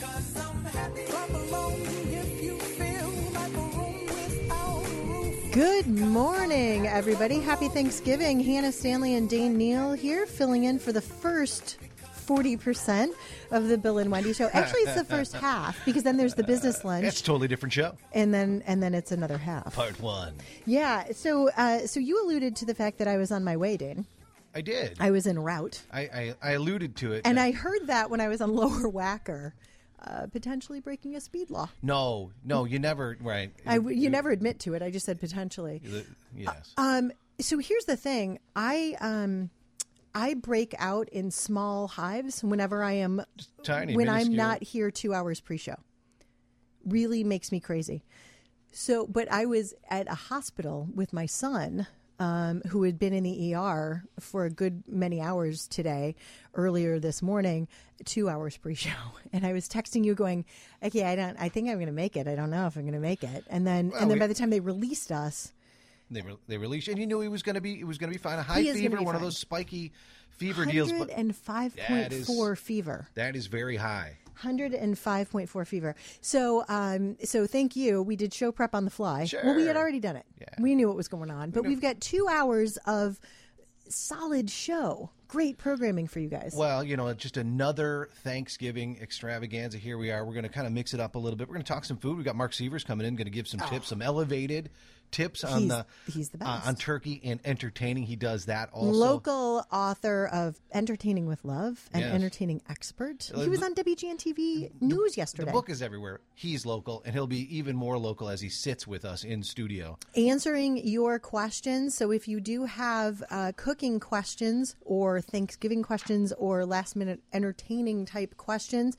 Good morning, everybody. Happy Thanksgiving. Hannah Stanley and Dane Neal here, filling in for the first 40% of the Bill and Wendy show. Actually, it's the first half, because then there's the business lunch. It's a totally different show. And then it's another half. Part one. Yeah. So you alluded to the fact that I was on my way, Dane. I did. I was en route. I alluded to it. And I heard that when I was on Lower Wacker. Potentially breaking a speed law. No, you never, right. You never admit to it. I just said potentially. Yes. So here's the thing. I break out in small hives whenever I am, tiny, when minuscule. I'm not here 2 hours pre-show. Really makes me crazy. So, but I was at a hospital with my son, who had been in the ER for a good many hours today, earlier this morning, 2 hours pre-show. And I was texting you going, okay, I think I'm going to make it. I don't know if I'm going to make it. And then by the time they released us, they released, and you knew he was going to be fine. A high fever, one of those spiky fever deals. 105.4 fever. That is very high. 105.4 fever. So thank you. We did show prep on the fly. Sure. Well, we had already done it. Yeah. We knew what was going on. But we've got 2 hours of solid show. Great programming for you guys. Well, just another Thanksgiving extravaganza. Here we are. We're going to kind of mix it up a little bit. We're going to talk some food. We've got Mark Sievers coming in, going to give some tips, some elevated tips he's the best. On turkey and entertaining. He does that also. Local author of Entertaining with Love and Entertaining Expert. He was on WGN TV News yesterday. The book is everywhere. He's local, and he'll be even more local as he sits with us in studio. Answering your questions. So if you do have cooking questions or Thanksgiving questions or last-minute entertaining type questions,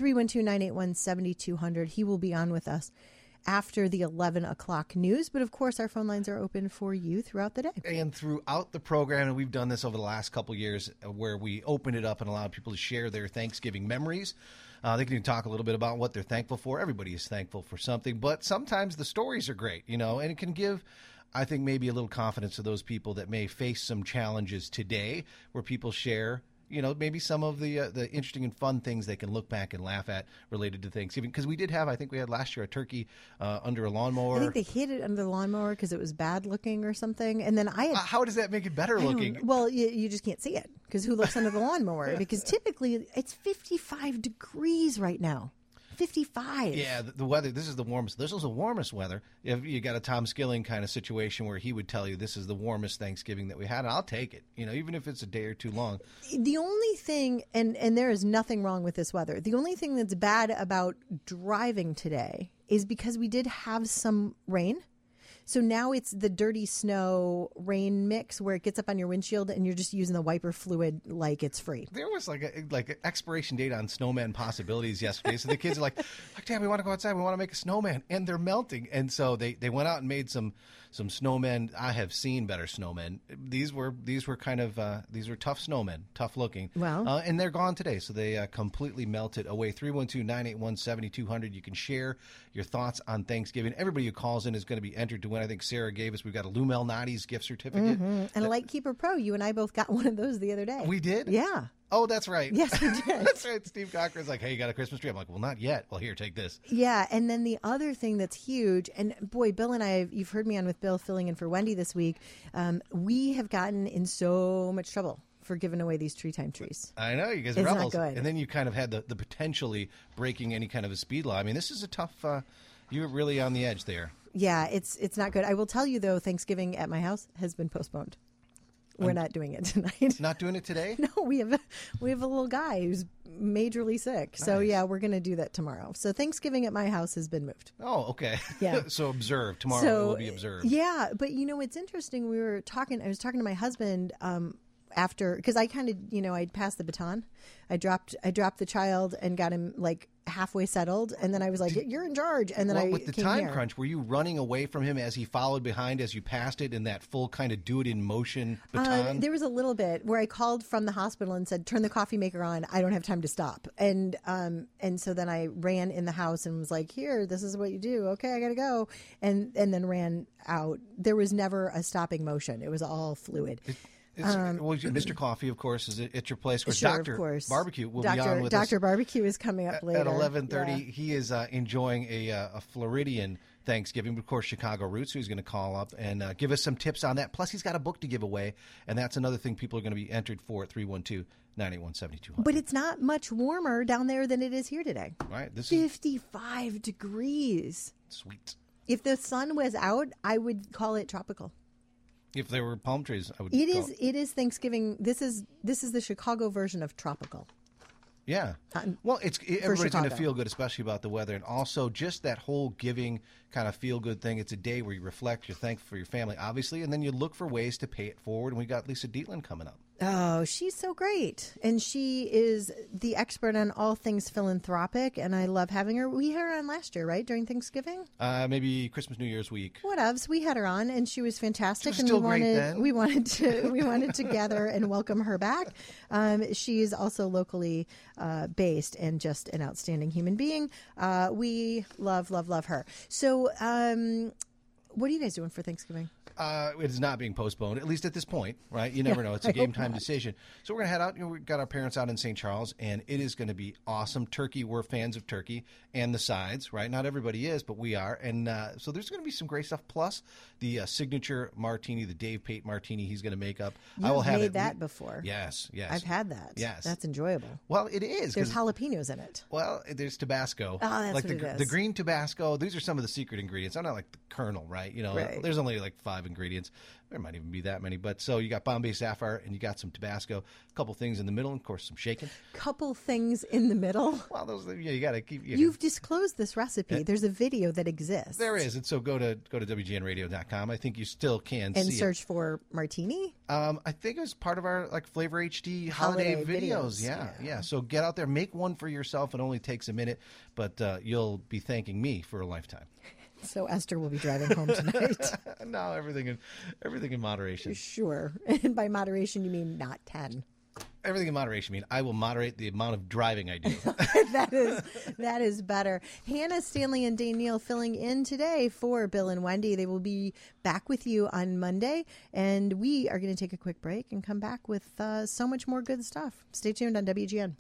312-981-7200. He will be on with us after the 11 o'clock news. But, of course, our phone lines are open for you throughout the day. And throughout the program, and we've done this over the last couple of years, where we open it up and allow people to share their Thanksgiving memories. They can talk a little bit about what they're thankful for. Everybody is thankful for something. But sometimes the stories are great, and it can give, I think, maybe a little confidence to those people that may face some challenges today, where people share maybe some of the interesting and fun things they can look back and laugh at related to Thanksgiving. Because we had last year a turkey under a lawnmower. I think they hid it under the lawnmower because it was bad looking or something. And then how does that make it better looking? Well, you just can't see it because who looks under the lawnmower? Because typically it's 55 degrees right now. 55. Yeah, the weather, this is the warmest. This is the warmest weather. If you got a Tom Skilling kind of situation where he would tell you this is the warmest Thanksgiving that we had, and I'll take it, even if it's a day or too long. The only thing, and there is nothing wrong with this weather, the only thing that's bad about driving today is because we did have some rain. So now it's the dirty snow rain mix where it gets up on your windshield and you're just using the wiper fluid like it's free. There was like an expiration date on snowman possibilities yesterday. So the kids are like, Dad, we want to go outside. We want to make a snowman. And they're melting. And so they went out and made some snowmen. I have seen better snowmen. These were kind of these were tough snowmen, tough looking. Well, and they're gone today. So they completely melted away. 312-981-7200. You can share your thoughts on Thanksgiving. Everybody who calls in is going to be entered to win. I think Sarah gave us. We've got a Lou Malnati's gift certificate. Mm-hmm. And a Lightkeeper Pro. You and I both got one of those the other day. We did? Yeah. Oh, that's right. Yes, we did. That's right. Steve Cochran's like, hey, you got a Christmas tree? I'm like, well, not yet. Well, here, take this. Yeah. And then the other thing that's huge, and boy, Bill and I, you've heard me on with Bill filling in for Wendy this week. We have gotten in so much trouble for giving away these tree time trees. I know, you guys are it's rebels. Not good. And then you kind of had the potentially breaking any kind of a speed law. I mean, this is a tough, you were really on the edge there. Yeah, it's not good. I will tell you, though, Thanksgiving at my house has been postponed. We're not doing it tonight. Not doing it today? No, we have a little guy who's majorly sick. Nice. So, yeah, we're going to do that tomorrow. So Thanksgiving at my house has been moved. Oh, okay. Yeah. So observed. Tomorrow it will be observed. Yeah, but, it's interesting. I was talking to my husband after, because I kind of, I'd passed the baton. I dropped the child and got him like halfway settled, and then I was like, "You're in charge." And then with the time crunch, were you running away from him as he followed behind as you passed it in that full kind of do it in motion baton? There was a little bit where I called from the hospital and said, "Turn the coffee maker on. I don't have time to stop." And so then I ran in the house and was like, "Here, this is what you do. Okay, I gotta go." And then ran out. There was never a stopping motion. It was all fluid. Mr. Coffee, of course, is at your place. Of course, Sure, Dr. of course. Barbecue will be on with Dr. us Barbecue is coming up later. at 11:30. Yeah. He is enjoying a Floridian Thanksgiving, but of course, Chicago roots. So he's going to call up and give us some tips on that. Plus, he's got a book to give away, and that's another thing people are going to be entered for at 312-981-7200. But it's not much warmer down there than it is here today. Right, this is 55 degrees. sweet. If the sun was out, I would call it tropical. If there were palm trees, I would. It is Thanksgiving. This is the Chicago version of tropical. Yeah. Well, everybody's going to Chicago. feel good, especially about the weather, and also just that whole giving kind of feel good thing. It's a day where you reflect, you're thankful for your family, obviously, and then you look for ways to pay it forward. And we got Lisa Dietland coming up. Oh, she's so great. And she is the expert on all things philanthropic, and I love having her. We had her on last year, right, during Thanksgiving? Maybe Christmas, New Year's week. Whatevs. We had her on, and she was fantastic. She was still great then. We wanted to gather and welcome her back. She's also locally based and just an outstanding human being. We love her. So, what are you guys doing for Thanksgiving? It is not being postponed, at least at this point, right? You never know. It's a game time decision. So we're going to head out. We've got our parents out in St. Charles, and it is going to be awesome. Turkey, we're fans of turkey and the sides, right? Not everybody is, but we are. And so there's going to be some great stuff. Plus the signature martini, the Dave Pate martini he's going to make up. I will have made that before. Yes. I've had that. Yes. That's enjoyable. Well, it is. There's jalapenos in it. Well, there's Tabasco. Oh, that's like what it is. The green Tabasco. These are some of the secret ingredients. I'm not like the Colonel, right? Right. There's only like 5 ingredients. There might even be that many. But so you got Bombay Sapphire and you got some Tabasco, a couple things in the middle, and of course some shaken. Couple things in the middle. Well, you got to keep. You've disclosed this recipe. There's a video that exists. There is, and so go to WGNradio.com. I think you still can and see search for martini. I think it was part of our Flavor HD holiday videos. Yeah. So get out there, make one for yourself. It only takes a minute, but you'll be thanking me for a lifetime. So Esther will be driving home tonight. No, everything in moderation. Sure. And by moderation, you mean not 10. Everything in moderation. I mean, I will moderate the amount of driving I do. That is better. Hannah, Stanley, and Danielle filling in today for Bill and Wendy. They will be back with you on Monday, and we are going to take a quick break and come back with so much more good stuff. Stay tuned on WGN.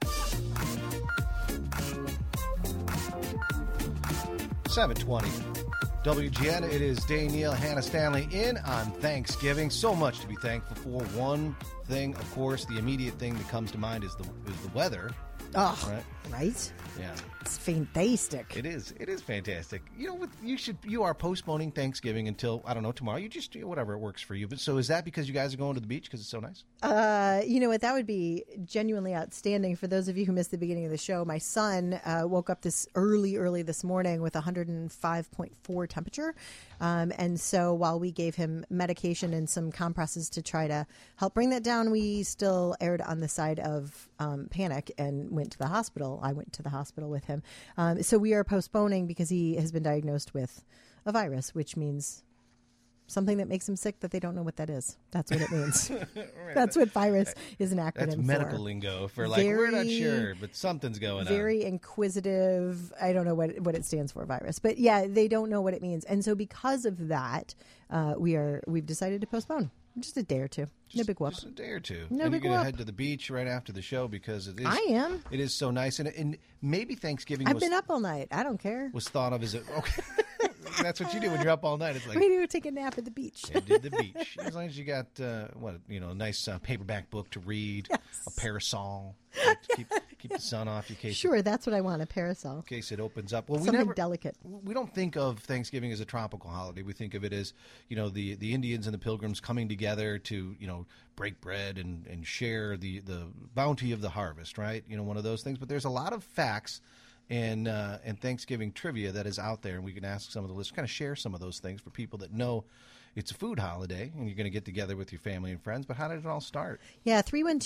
7:20. WGN, it is Danielle, Hannah Stanley in on Thanksgiving. So much to be thankful for. One thing, of course, the immediate thing that comes to mind is the weather. Oh, right? Yeah. It's fantastic. It is fantastic. You are postponing Thanksgiving until, I don't know, tomorrow. You just do whatever works for you. But so is that because you guys are going to the beach because it's so nice? You know what? That would be genuinely outstanding. For those of you who missed the beginning of the show, my son woke up this early this morning with 105.4 temperature. And so while we gave him medication and some compresses to try to help bring that down, we still erred on the side of panic and went to the hospital. I went to the hospital with him. So we are postponing because he has been diagnosed with a virus, which means something that makes him sick that they don't know what that is. That's what it means. Right. That's what virus is an acronym for. That's medical lingo for we're not sure, but something's going on. Very inquisitive. I don't know what it stands for, virus. But yeah, they don't know what it means. And so because of that, we've decided to postpone. Just a day or two. No big whoop. Just a day or two. No and big you're going to whoop. head to the beach right after the show because it is. I am. It is so nice. And maybe Thanksgiving I've been up all night. I don't care. Was thought of as okay. That's what you do when you're up all night. It's like we do take a nap at the beach. Yeah, did the beach. As long as you got a nice paperback book to read, yes. A parasol, keep the sun off you. Sure, that's what I want, a parasol. In case it opens up. Well, something delicate. We don't think of Thanksgiving as a tropical holiday. We think of it as the Indians and the Pilgrims coming together to break bread and share the bounty of the harvest. Right? One of those things. But there's a lot of facts and Thanksgiving trivia that is out there, and we can ask some of the listeners, kind of share some of those things for people that know it's a food holiday and you're going to get together with your family and friends. But how did it all start? Yeah,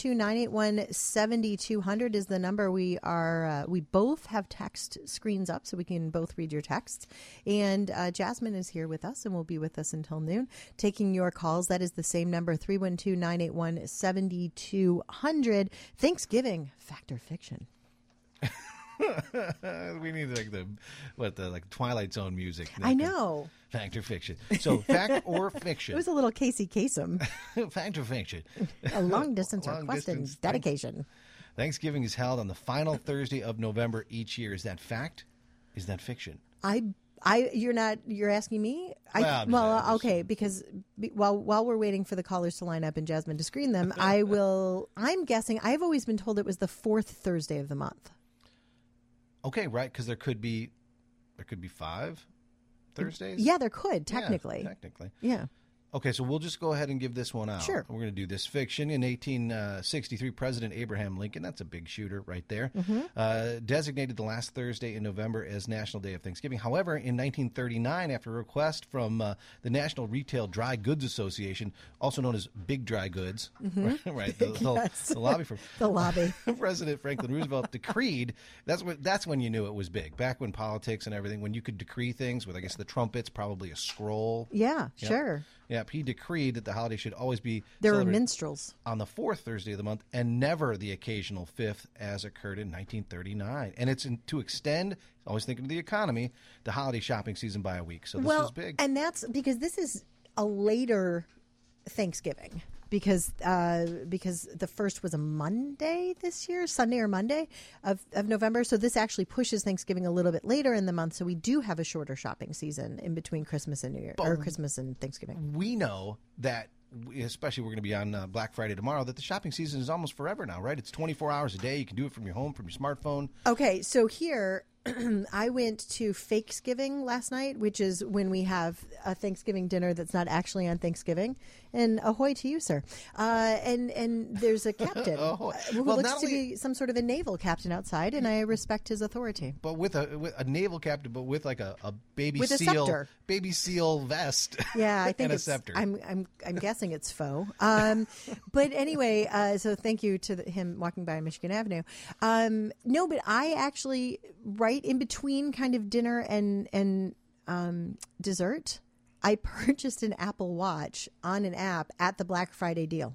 312-981-7200 is the number. We both have text screens up so we can both read your texts. And Jasmine is here with us and will be with us until noon, taking your calls. That is the same number, 312-981-7200. Thanksgiving, fact or fiction? We need like the Twilight Zone music. I know. Fact or fiction. So fact or fiction. It was a little Casey Kasem. Fact or fiction. A long distance request and distance. dedication. Thanksgiving is held on the final Thursday of November each year. Is that fact? Is that fiction? You're asking me? Okay, because while we're waiting for the callers to line up and Jasmine to screen them, I'm guessing, I've always been told it was the fourth Thursday of the month. Okay, right, because there could be 5 Thursdays? Yeah, there could, technically. Yeah, technically. Yeah. Okay, so we'll just go ahead and give this one out. Sure. We're going to do this fiction. In 1863, President Abraham Lincoln, that's a big shooter right there, designated the last Thursday in November as National Day of Thanksgiving. However, in 1939, after a request from the National Retail Dry Goods Association, also known as Big Dry Goods, right? The lobby firm. The lobby. President Franklin Roosevelt decreed, that's when you knew it was big, back when politics and everything, when you could decree things with, I guess, the trumpets, probably a scroll. Yeah, sure. Yep, he decreed that the holiday should always be there were minstrels on the fourth Thursday of the month and never the occasional fifth, as occurred in 1939. And it's to extend, always thinking of the economy, the holiday shopping season by a week. So this was big. And that's because this is a later Thanksgiving. Because the first was a Monday this year, Sunday or Monday of November. So this actually pushes Thanksgiving a little bit later in the month. So we do have a shorter shopping season in between Christmas and New Year, or Christmas and Thanksgiving. We know that, especially we're going to be on Black Friday tomorrow, that the shopping season is almost forever now, right? It's 24 hours a day. You can do it from your home, from your smartphone. Okay, so here I went to Fakesgiving last night, which is when we have a Thanksgiving dinner that's not actually on Thanksgiving. And ahoy to you, sir. And there's a captain who looks to be some sort of a naval captain outside, and I respect his authority. But with a naval captain, but with like a baby with seal, a scepter. Baby seal vest. Yeah, I think and it's a scepter. I'm guessing it's faux. But anyway, so thank you to him walking by Michigan Avenue. No, but I actually, right in between kind of dinner and dessert, I purchased an Apple Watch on an app at the Black Friday deal.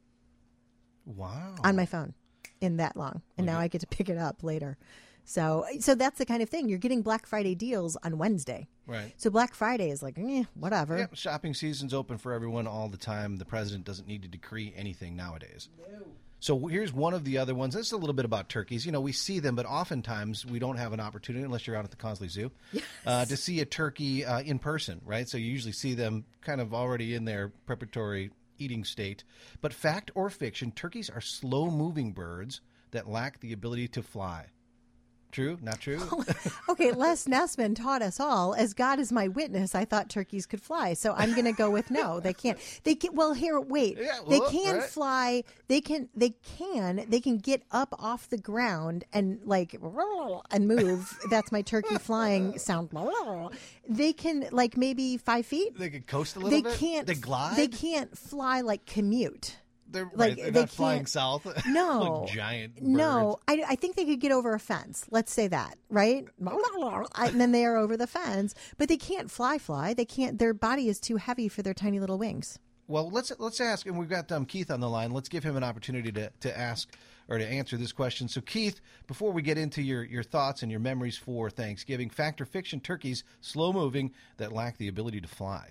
Wow. On my phone in that long. And now I get to pick it up later. So that's the kind of thing. You're getting Black Friday deals on Wednesday. Right. So Black Friday is like, whatever. Yeah, shopping season's open for everyone all the time. The president doesn't need to decree anything nowadays. No. So here's one of the other ones. This is a little bit about turkeys. You know, we see them, but oftentimes we don't have an opportunity, unless you're out at the Consley Zoo, to see a turkey in person, right? So you usually see them kind of already in their preparatory eating state. But fact or fiction, turkeys are slow-moving birds that lack the ability to fly. True? Not true? Okay, Les Nessman taught us all, as God is my witness, I thought turkeys could fly. So I'm going to go with no. They can't. They can, well, here, wait. Yeah, well, they can fly. They can get up off the ground and and move. That's my turkey flying sound. They can maybe 5 feet. They can coast a little bit. They glide. They can't fly like commute. They're not flying south. No. Like giant birds. No. I think they could get over a fence. Let's say that, right? And then they are over the fence. But they can't fly. They can't. Their body is too heavy for their tiny little wings. Well, let's ask, and we've got Keith on the line. Let's give him an opportunity to ask or to answer this question. So, Keith, before we get into your thoughts and your memories for Thanksgiving, fact or fiction, turkeys, slow-moving, that lack the ability to fly?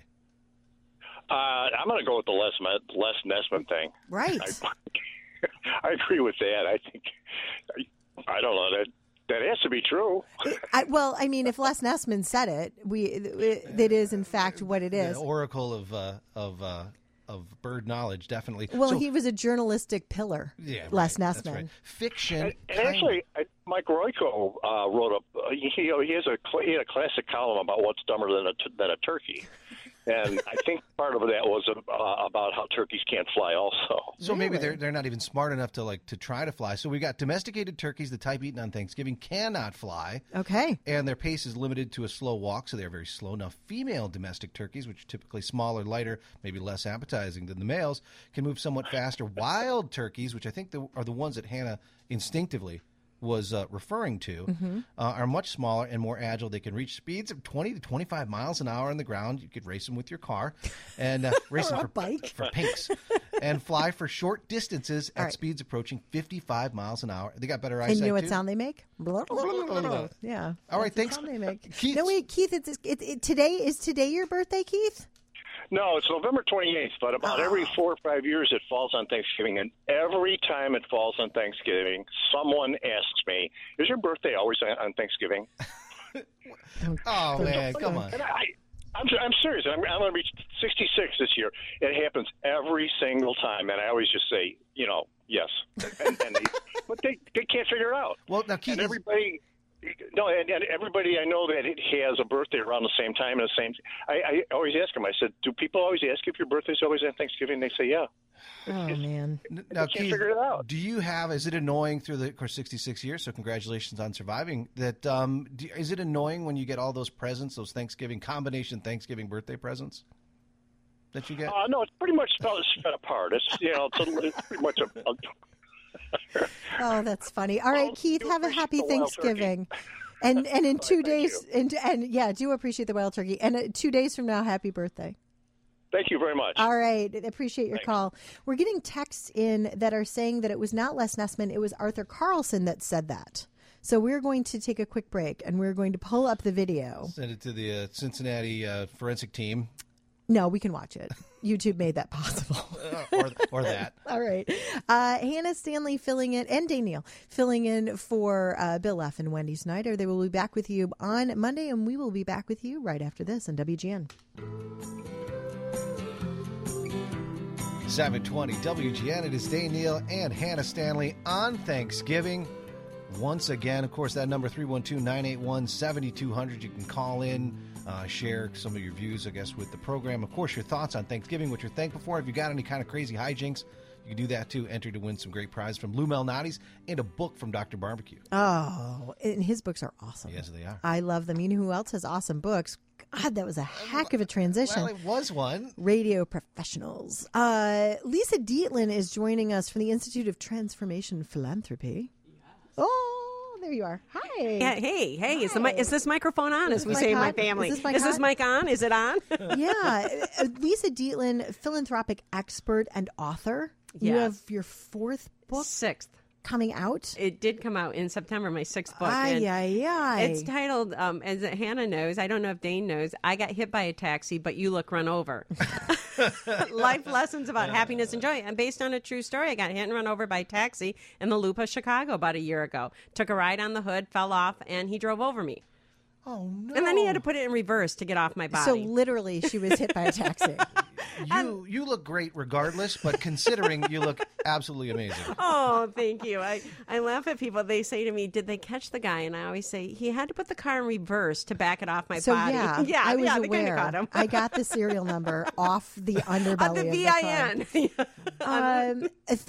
I'm going to go with the Les Nessman thing. Right. I agree with that. I think, I don't know, that has to be true. If Les Nessman said it, it is in fact what it is. The oracle of bird knowledge, definitely. Well, he was a journalistic pillar. Yeah, Les Nessman. That's right. Fiction. And actually, Mike Royko wrote he had a classic column about what's dumber than a turkey. And I think part of that was about how turkeys can't fly also. So maybe they're not even smart enough to try to fly. So we got domesticated turkeys, the type eaten on Thanksgiving, cannot fly. Okay. And their pace is limited to a slow walk, so they're very slow. Now, female domestic turkeys, which are typically smaller, lighter, maybe less appetizing than the males, can move somewhat faster. Wild turkeys, which I think are the ones that Hannah instinctively was referring to, are much smaller and more agile. They can reach speeds of 20 to 25 miles an hour on the ground. You could race them with your car and race them for pinks. and fly for short distances at right. speeds approaching 55 miles an hour. They got better eyesight, And you know what too? sound they make? Yeah. All right, That's the thanks. sound they make. Keith. No, wait, Keith, is today your birthday, Keith? No, it's November 28th, but about every 4 or 5 years it falls on Thanksgiving. And every time it falls on Thanksgiving, someone asks me, is your birthday always on Thanksgiving? Oh, man, come on. And I'm serious. I'm going to be 66 this year. It happens every single time. And I always just say, yes. But they can't figure it out. Well, now, Keith, And everybody... No, and everybody I know that it has a birthday around the same time and the same. I always ask them. I said, "Do people always ask you if your birthday's always on Thanksgiving?" They say, "Yeah." Oh, man. now, can't Keith, figure it out. do you have? Is it annoying through the course 66 years? So congratulations on surviving. That is it annoying when you get all those presents, those Thanksgiving combination Thanksgiving birthday presents that you get? No, it's pretty much spread apart. It's it's pretty much a Oh, that's funny. All right, Keith, have a happy appreciate the wild Thanksgiving. And in 2 Thank days, and yeah, do appreciate the wild turkey. And 2 days from now, happy birthday. Thank you very much. All right. I appreciate your Thanks. call. We're getting texts in that are saying that it was not Les Nessman, it was Arthur Carlson that said that. So we're going to take a quick break, and we're going to pull up the video. Send it to the Cincinnati forensic team, No, we can watch it. YouTube made that possible. or that. All right. Hannah Stanley filling in, and Daniel filling in for Bill F. and Wendy Snyder. They will be back with you on Monday, and we will be back with you right after this on WGN. 720 WGN. It is Daniel and Hannah Stanley on Thanksgiving. Once again, of course, that number 312-981-7200. You can call in, share some of your views, I guess, with the program. Of course, your thoughts on Thanksgiving, what you're thankful for. If you got any kind of crazy hijinks, you can do that too. Enter to win some great prizes from Lou Malnati's and a book from Dr. Barbecue. Oh, and his books are awesome. Yes, they are. I love them. You know who else has awesome books? God, that was a heck of a transition. Well, it was one. Radio professionals. Lisa Dietland is joining us from the Institute of Transformation Philanthropy. Oh, there you are. Hi. Yeah, hey, is this microphone on, as we mic say in on? my family? Is this mic Is this on? mic on? Is it on? Yeah. Lisa Dietland, philanthropic expert and author. You Yes. have your fourth book Sixth. coming out. It did come out in September, my sixth book. Ay, and ay, ay. It's titled, as Hannah knows, I don't know if Dane knows, I got hit by a taxi, but you look run over. Life lessons about happiness and joy. And based on a true story, I got hit and run over by a taxi in the Loop of Chicago about a year ago. Took a ride on the hood, fell off, and he drove over me. Oh, no. And then he had to put it in reverse to get off my body. So literally, she was hit by a taxi. You look great regardless, but considering you look absolutely amazing. Oh, thank you. I laugh at people. They say to me, did they catch the guy? And I always say, he had to put the car in reverse to back it off my So body. yeah, I was they kinda aware. caught him. I got the serial number off the underbelly On the of the VIN. car.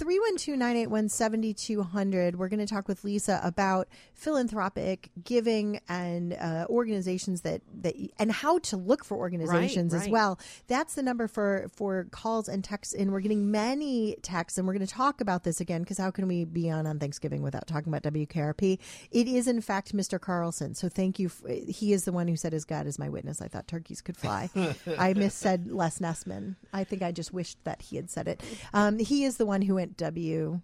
312-981-7200. We're going to talk with Lisa about philanthropic giving and organizations that and how to look for organizations as right. well. That's the number for calls and texts in. We're getting many texts, and we're going to talk about this again, because how can we be on Thanksgiving without talking about WKRP? It is, in fact, Mr. Carlson. So thank you. He is the one who said, "As God is my witness, I thought turkeys could fly." I missaid Les Nessman. I think I just wished that he had said it. He is the one who went W.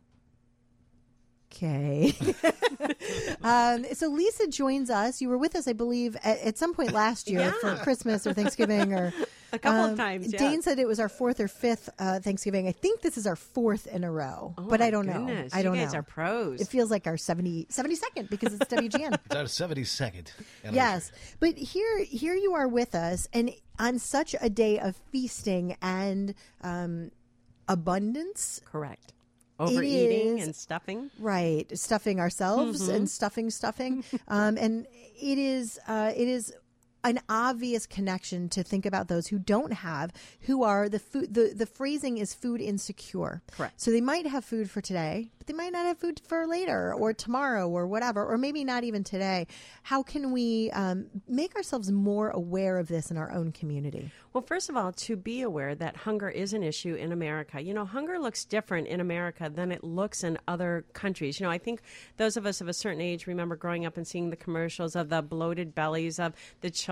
Okay. So Lisa joins us. You were with us, I believe, at some point last year for Christmas or Thanksgiving, or A couple of times, yeah. Dane said it was our fourth or fifth Thanksgiving. I think this is our fourth in a row, but I don't know. Goodness, I don't you guys know. are pros. It feels like our 72nd because it's WGN. It's our 72nd. Yes, but here you are with us, and on such a day of feasting and abundance. Correct. Overeating is- and stuffing. Right, stuffing ourselves and stuffing, and it is an obvious connection to think about those who don't have, who are the food. The phrasing is food insecure. Correct. So they might have food for today, but they might not have food for later or tomorrow or whatever, or maybe not even today. How can we make ourselves more aware of this in our own community? Well, first of all, to be aware that hunger is an issue in America. You know, hunger looks different in America than it looks in other countries. You know, I think those of us of a certain age remember growing up and seeing the commercials of the bloated bellies of the children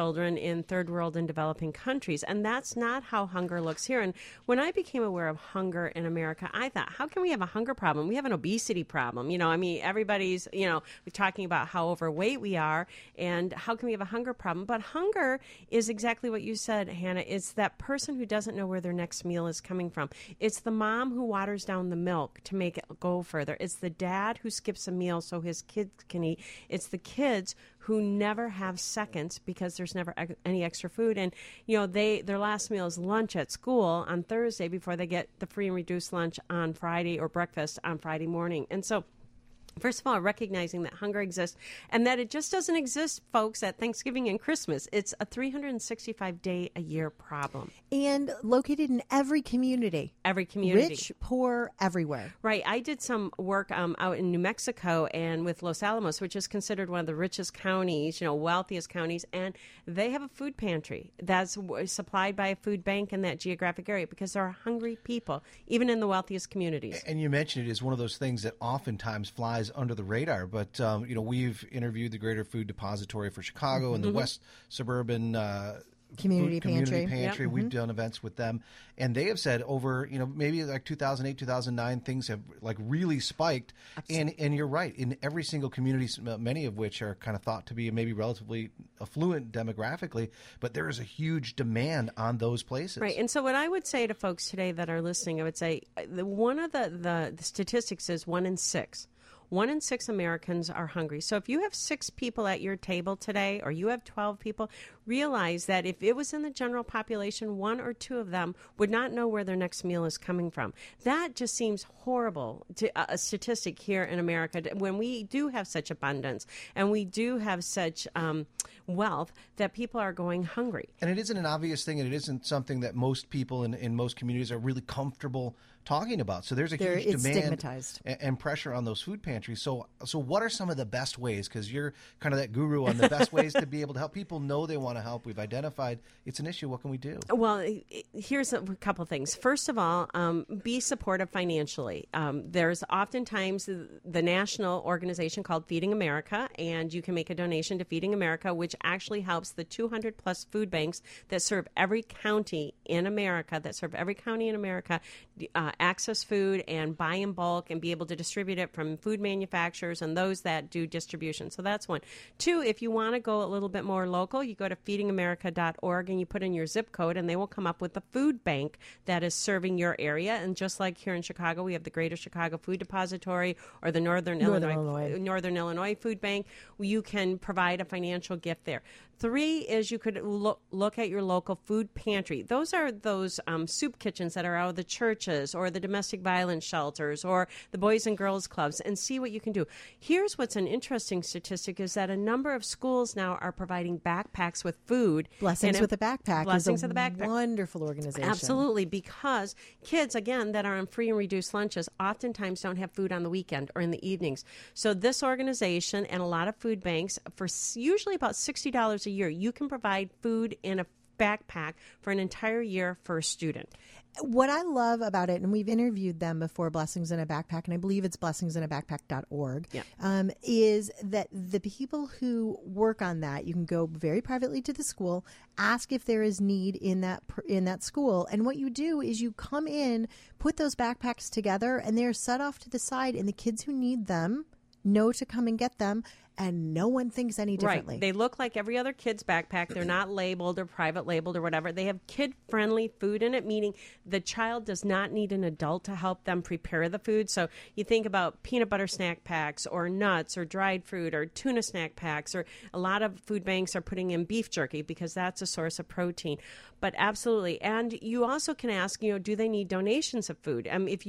children in third world and developing countries. And that's not how hunger looks here. And when I became aware of hunger in America, I thought, how can we have a hunger problem? We have an obesity problem. Everybody's, we're talking about how overweight we are and how can we have a hunger problem? But hunger is exactly what you said, Hannah. It's that person who doesn't know where their next meal is coming from. It's the mom who waters down the milk to make it go further. It's the dad who skips a meal so his kids can eat. It's the kids who never have seconds because there's never any extra food. And, their last meal is lunch at school on Thursday before they get the free and reduced lunch on Friday or breakfast on Friday morning. And so, first of all, recognizing that hunger exists and that it just doesn't exist, folks, at Thanksgiving and Christmas. It's a 365-day-a-year problem. And located in every community. Every community. Rich, poor, everywhere. Right. I did some work out in New Mexico and with Los Alamos, which is considered one of the richest counties, wealthiest counties. And they have a food pantry that's supplied by a food bank in that geographic area because there are hungry people, even in the wealthiest communities. And you mentioned it is one of those things that oftentimes flies under the radar, but we've interviewed the Greater Food Depository for Chicago and the West Suburban Community Pantry. Yep. We've done events with them, and they have said over maybe like 2008, 2009, things have like really spiked. And you're right, in every single community, many of which are kind of thought to be maybe relatively affluent demographically, but there is a huge demand on those places. Right. And so what I would say to folks today that are listening, I would say one of the statistics is 1 in 6. 1 in 6 Americans are hungry. So if you have 6 people at your table today, or you have 12 people, realize that if it was in the general population, 1 or 2 of them would not know where their next meal is coming from. That just seems horrible to a statistic here in America when we do have such abundance and we do have such wealth that people are going hungry. And it isn't an obvious thing, and it isn't something that most people in most communities are really comfortable talking about. So there's a huge demand stigmatized. And pressure on those food pantries. So what are some of the best ways? Because you're kind of that guru on the best ways to be able to help people know they want to help. We've identified it's an issue. What can we do? Well, here's a couple things. First of all, be supportive financially. There's oftentimes the national organization called Feeding America, and you can make a donation to Feeding America, which actually helps the 200 plus food banks that serve every county in America, access food and buy in bulk and be able to distribute it from food manufacturers and those that do distribution. So that's one. 2, if you want to go a little bit more local, you go to feedingamerica.org and you put in your zip code and they will come up with a food bank that is serving your area. And just like here in Chicago, we have the Greater Chicago Food Depository or the Northern Illinois Food Bank. You can provide a financial gift there. 3 is you could look at your local food pantry. Those are those soup kitchens that are out of the churches or the domestic violence shelters or the Boys and Girls Clubs and see what you can do. Here's what's an interesting statistic is that a number of schools now are providing backpacks with food. Blessings with a Backpack Blessings is with a Backpack. Wonderful organization. Absolutely, because kids, again, that are on free and reduced lunches oftentimes don't have food on the weekend or in the evenings. So this organization and a lot of food banks, for usually about $60 a year, you can provide food in a backpack for an entire year for a student. What I love about it, and we've interviewed them before, Blessings in a Backpack, and I believe it's blessingsinAbackpack.org, is that the people who work on that, you can go very privately to the school, ask if there is need in that school, and what you do is you come in, put those backpacks together, and they're set off to the side, and the kids who need them know to come and get them, and no one thinks any differently. Right. They look like every other kid's backpack. They're not labeled or private labeled or whatever. They have kid-friendly food in it, meaning the child does not need an adult to help them prepare the food. So you think about peanut butter snack packs or nuts or dried fruit or tuna snack packs, or a lot of food banks are putting in beef jerky because that's a source of protein. But absolutely. And you also can ask, do they need donations of food?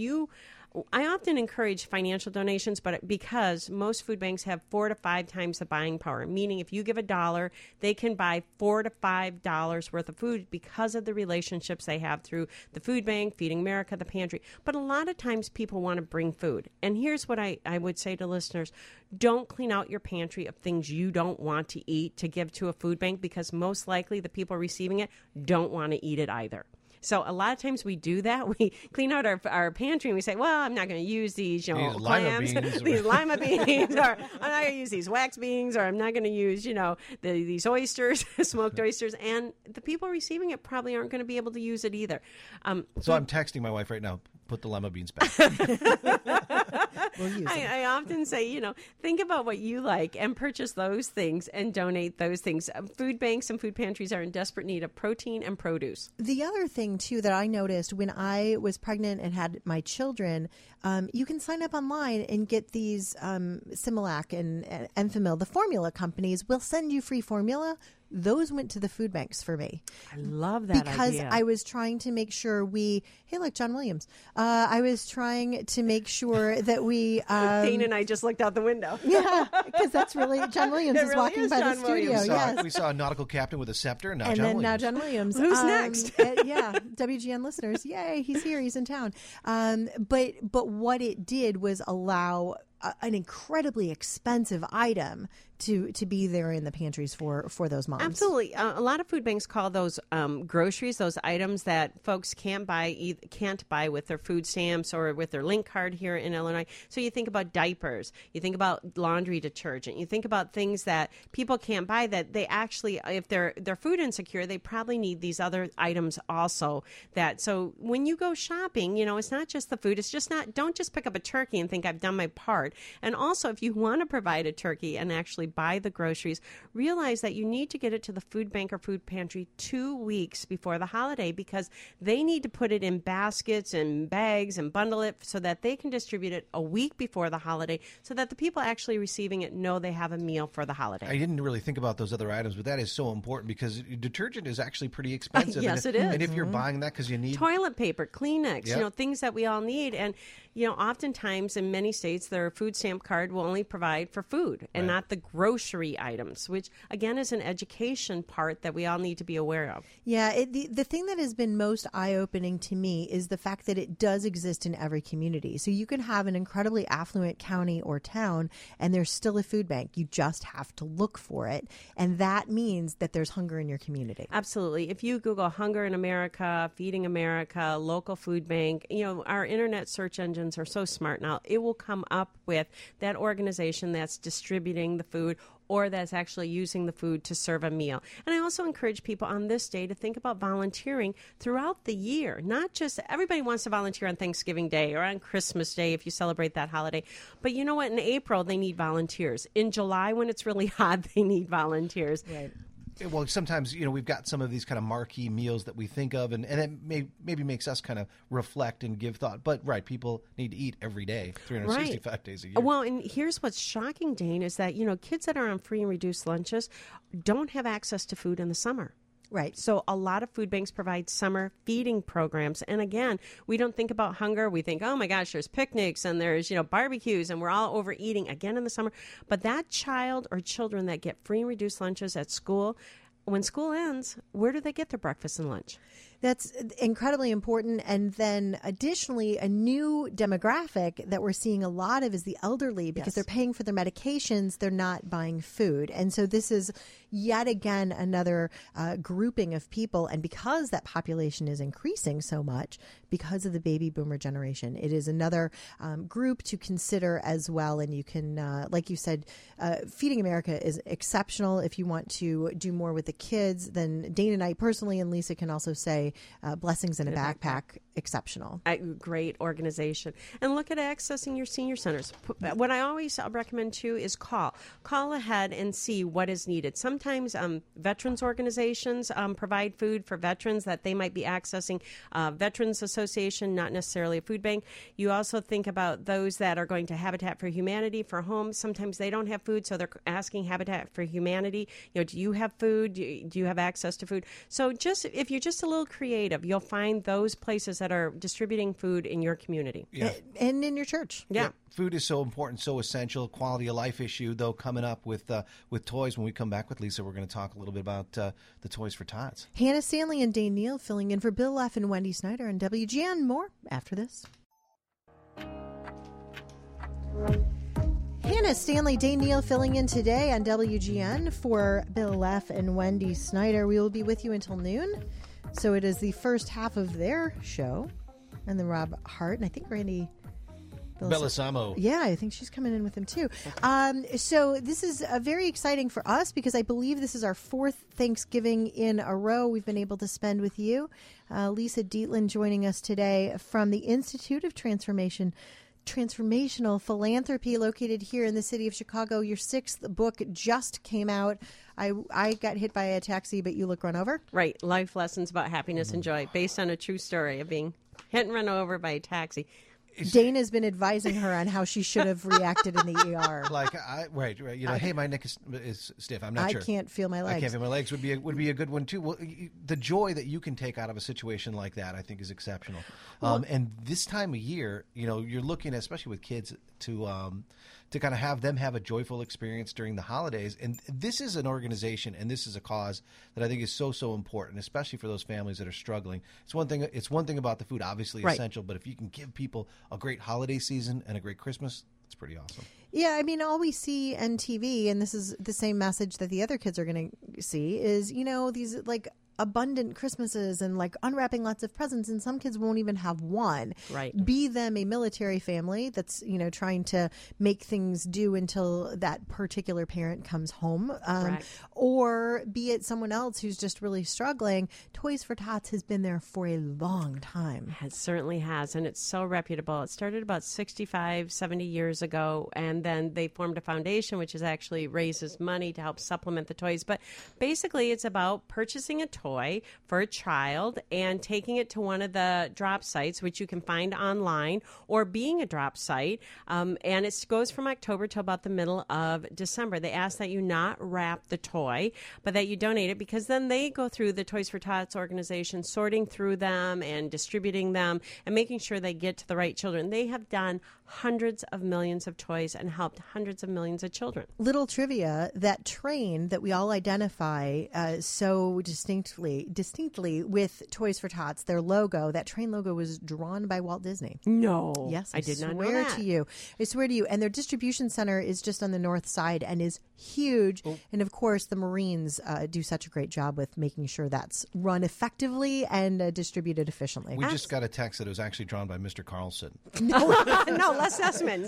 I often encourage financial donations, but because most food banks have 4 to 5 times the buying power, meaning if you give $1, they can buy $4 to $5 worth of food because of the relationships they have through the food bank, Feeding America, the pantry. But a lot of times people want to bring food. And here's what I would say to listeners. Don't clean out your pantry of things you don't want to eat to give to a food bank, because most likely the people receiving it don't want to eat it either. So a lot of times we do that. We clean out our pantry and we say, well, I'm not going to use these, These clams, lima beans these lima beans, or I'm not going to use these wax beans, or I'm not going to use, these oysters, smoked oysters. And the people receiving it probably aren't going to be able to use it either. So I'm texting my wife right now, put the lima beans back. We'll use them. I often say, think about what you like and purchase those things and donate those things. Food banks and food pantries are in desperate need of protein and produce. The other thing, too, that I noticed when I was pregnant and had my children, you can sign up online and get these Similac and Enfamil. The formula companies will send you free formula. Those went to the food banks for me. I love that because idea. I was trying to make sure hey, look, John Williams. I was trying to make sure that we... Dane and I just looked out the window. Yeah, because that's really... John Williams It is really walking is by John the studio. Williams. Yes. We saw a nautical captain with a scepter, and now And John then Williams. now John Williams. Who's next? Yeah, WGN listeners. Yay, he's here. He's in town. But what it did was allow an incredibly expensive item to be there in the pantries for those moms. Absolutely. A lot of food banks call those groceries, those items that folks can't buy with their food stamps or with their link card here in Illinois. So you think about diapers, you think about laundry detergent, you think about things that people can't buy that they actually, if they're food insecure, they probably need these other items also. So when you go shopping, it's not just the food. It's just don't just pick up a turkey and think I've done my part. And also, if you want to provide a turkey and actually buy the groceries, realize that you need to get it to the food bank or food pantry 2 weeks before the holiday, because they need to put it in baskets and bags and bundle it so that they can distribute it a week before the holiday, so that the people actually receiving it know they have a meal for the holiday. I didn't really think about those other items, but that is so important because detergent is actually pretty expensive. Yes, and, it is. And if you're buying that because you need... Toilet paper, Kleenex, Yep. Things that we all need. And, oftentimes in many states, their food stamp card will only provide for food and Right. not the grocery items, which, again, is an education part that we all need to be aware of. Yeah, the thing that has been most eye-opening to me is the fact that it does exist in every community. So you can have an incredibly affluent county or town, and there's still a food bank. You just have to look for it, and that means that there's hunger in your community. Absolutely. If you Google Hunger in America, Feeding America, local food bank, our internet search engines are so smart now. It will come up with that organization that's distributing the food or that's actually using the food to serve a meal. And I also encourage people on this day to think about volunteering throughout the year. Not just everybody wants to volunteer on Thanksgiving Day or on Christmas Day if you celebrate that holiday. But you know what? In April, they need volunteers. In July, when it's really hot, they need volunteers. Right. Well, sometimes, we've got some of these kind of marquee meals that we think of, and it maybe makes us kind of reflect and give thought. But, right, people need to eat every day, 365 days a year. Well, and here's what's shocking, Dane, is that, kids that are on free and reduced lunches don't have access to food in the summer. Right. So a lot of food banks provide summer feeding programs. And again, we don't think about hunger. We think, oh my gosh, there's picnics and there's, barbecues and we're all overeating again in the summer. But that child or children that get free and reduced lunches at school, when school ends, where do they get their breakfast and lunch? That's incredibly important. And then additionally, a new demographic that we're seeing a lot of is the elderly, because Yes. they're paying for their medications. They're not buying food. And so this is yet again another grouping of people. And because that population is increasing so much because of the baby boomer generation, it is another group to consider as well. And you can, like you said, Feeding America is exceptional. If you want to do more with the kids, then Dane and I personally, and Lisa can also say, Blessings in a Backpack, exceptional. A great organization. And look at accessing your senior centers. What I always recommend too is call ahead and see what is needed. Sometimes veterans organizations provide food for veterans that they might be accessing. Veterans Association, not necessarily a food bank. You also think about those that are going to Habitat for Humanity for homes. Sometimes they don't have food, so they're asking Habitat for Humanity, do you have food? Do you have access to food? So if you're just a little creative, you'll find those places that are distributing food in your community. Yeah. And in your church. Yeah. Food is so important, so essential. Quality of life issue, though, coming up with toys. When we come back with Lisa, we're going to talk a little bit about the Toys for Tots. Hannah Stanley and Dane Neal filling in for Bill F. and Wendy Snyder on WGN. More after this. Hannah Stanley, Dane Neal filling in today on WGN for Bill F. and Wendy Snyder. We will be with you until noon. So it is the first half of their show, and then Rob Hart, and I think Randy Bellasamo. Yeah, I think she's coming in with him too. So this is very exciting for us because I believe this is our fourth Thanksgiving in a row we've been able to spend with you. Lisa Dietland joining us today from the Institute of Transformational Philanthropy located here in the city of Chicago. Your sixth book just came out. I got hit by a taxi, but you look run over. Right. Life Lessons About Happiness and Joy, based on a true story of being hit and run over by a taxi. Dana's been advising her on how she should have reacted in the ER. Right. You know, hey, my neck is stiff. I'm not sure. I can't feel my legs. I can't feel my legs would be a good one too. Well, the joy that you can take out of a situation like that, I think, is exceptional. And this time of year, you know, you're looking, especially with kids, to kind of have them have a joyful experience during the holidays. And this is an organization and this is a cause that I think is so important, especially for those families that are struggling. It's one thing about the food, obviously essential, but if you can give people a great holiday season and a great Christmas, it's pretty awesome. Yeah, I mean, all we see on TV, and this is the same message that the other kids are going to see, is, you know, these like abundant Christmases and like unwrapping lots of presents, and some kids won't even have one. Right. Be them a military family that's, you know, trying to make things do until that particular parent comes home, or be it someone else who's just really struggling. Toys for Tots has been there for a long time. It certainly has, and it's so reputable. It started about 65, 70 years ago, and then they formed a foundation which is actually raises money to help supplement the toys. But basically, it's about purchasing a toy for a child and taking it to one of the drop sites, which you can find online, or being a drop site. And it goes from October till about the middle of December. They ask that you not wrap the toy, but that you donate it, because then they go through the Toys for Tots organization, sorting through them and distributing them and making sure they get to the right children. They have done hundreds of millions of toys and helped hundreds of millions of children. Little trivia, that train that we all identify so distinctly with Toys for Tots, their logo, that train logo was drawn by Walt Disney. No. Yes, I did not know swear that. to you. I swear to you. And their distribution center is just on the north side and is huge. Oh. And of course, the Marines do such a great job with making sure that's run effectively and distributed efficiently. We just got a text that it was actually drawn by Mr. Carlson. No, Les Sussman.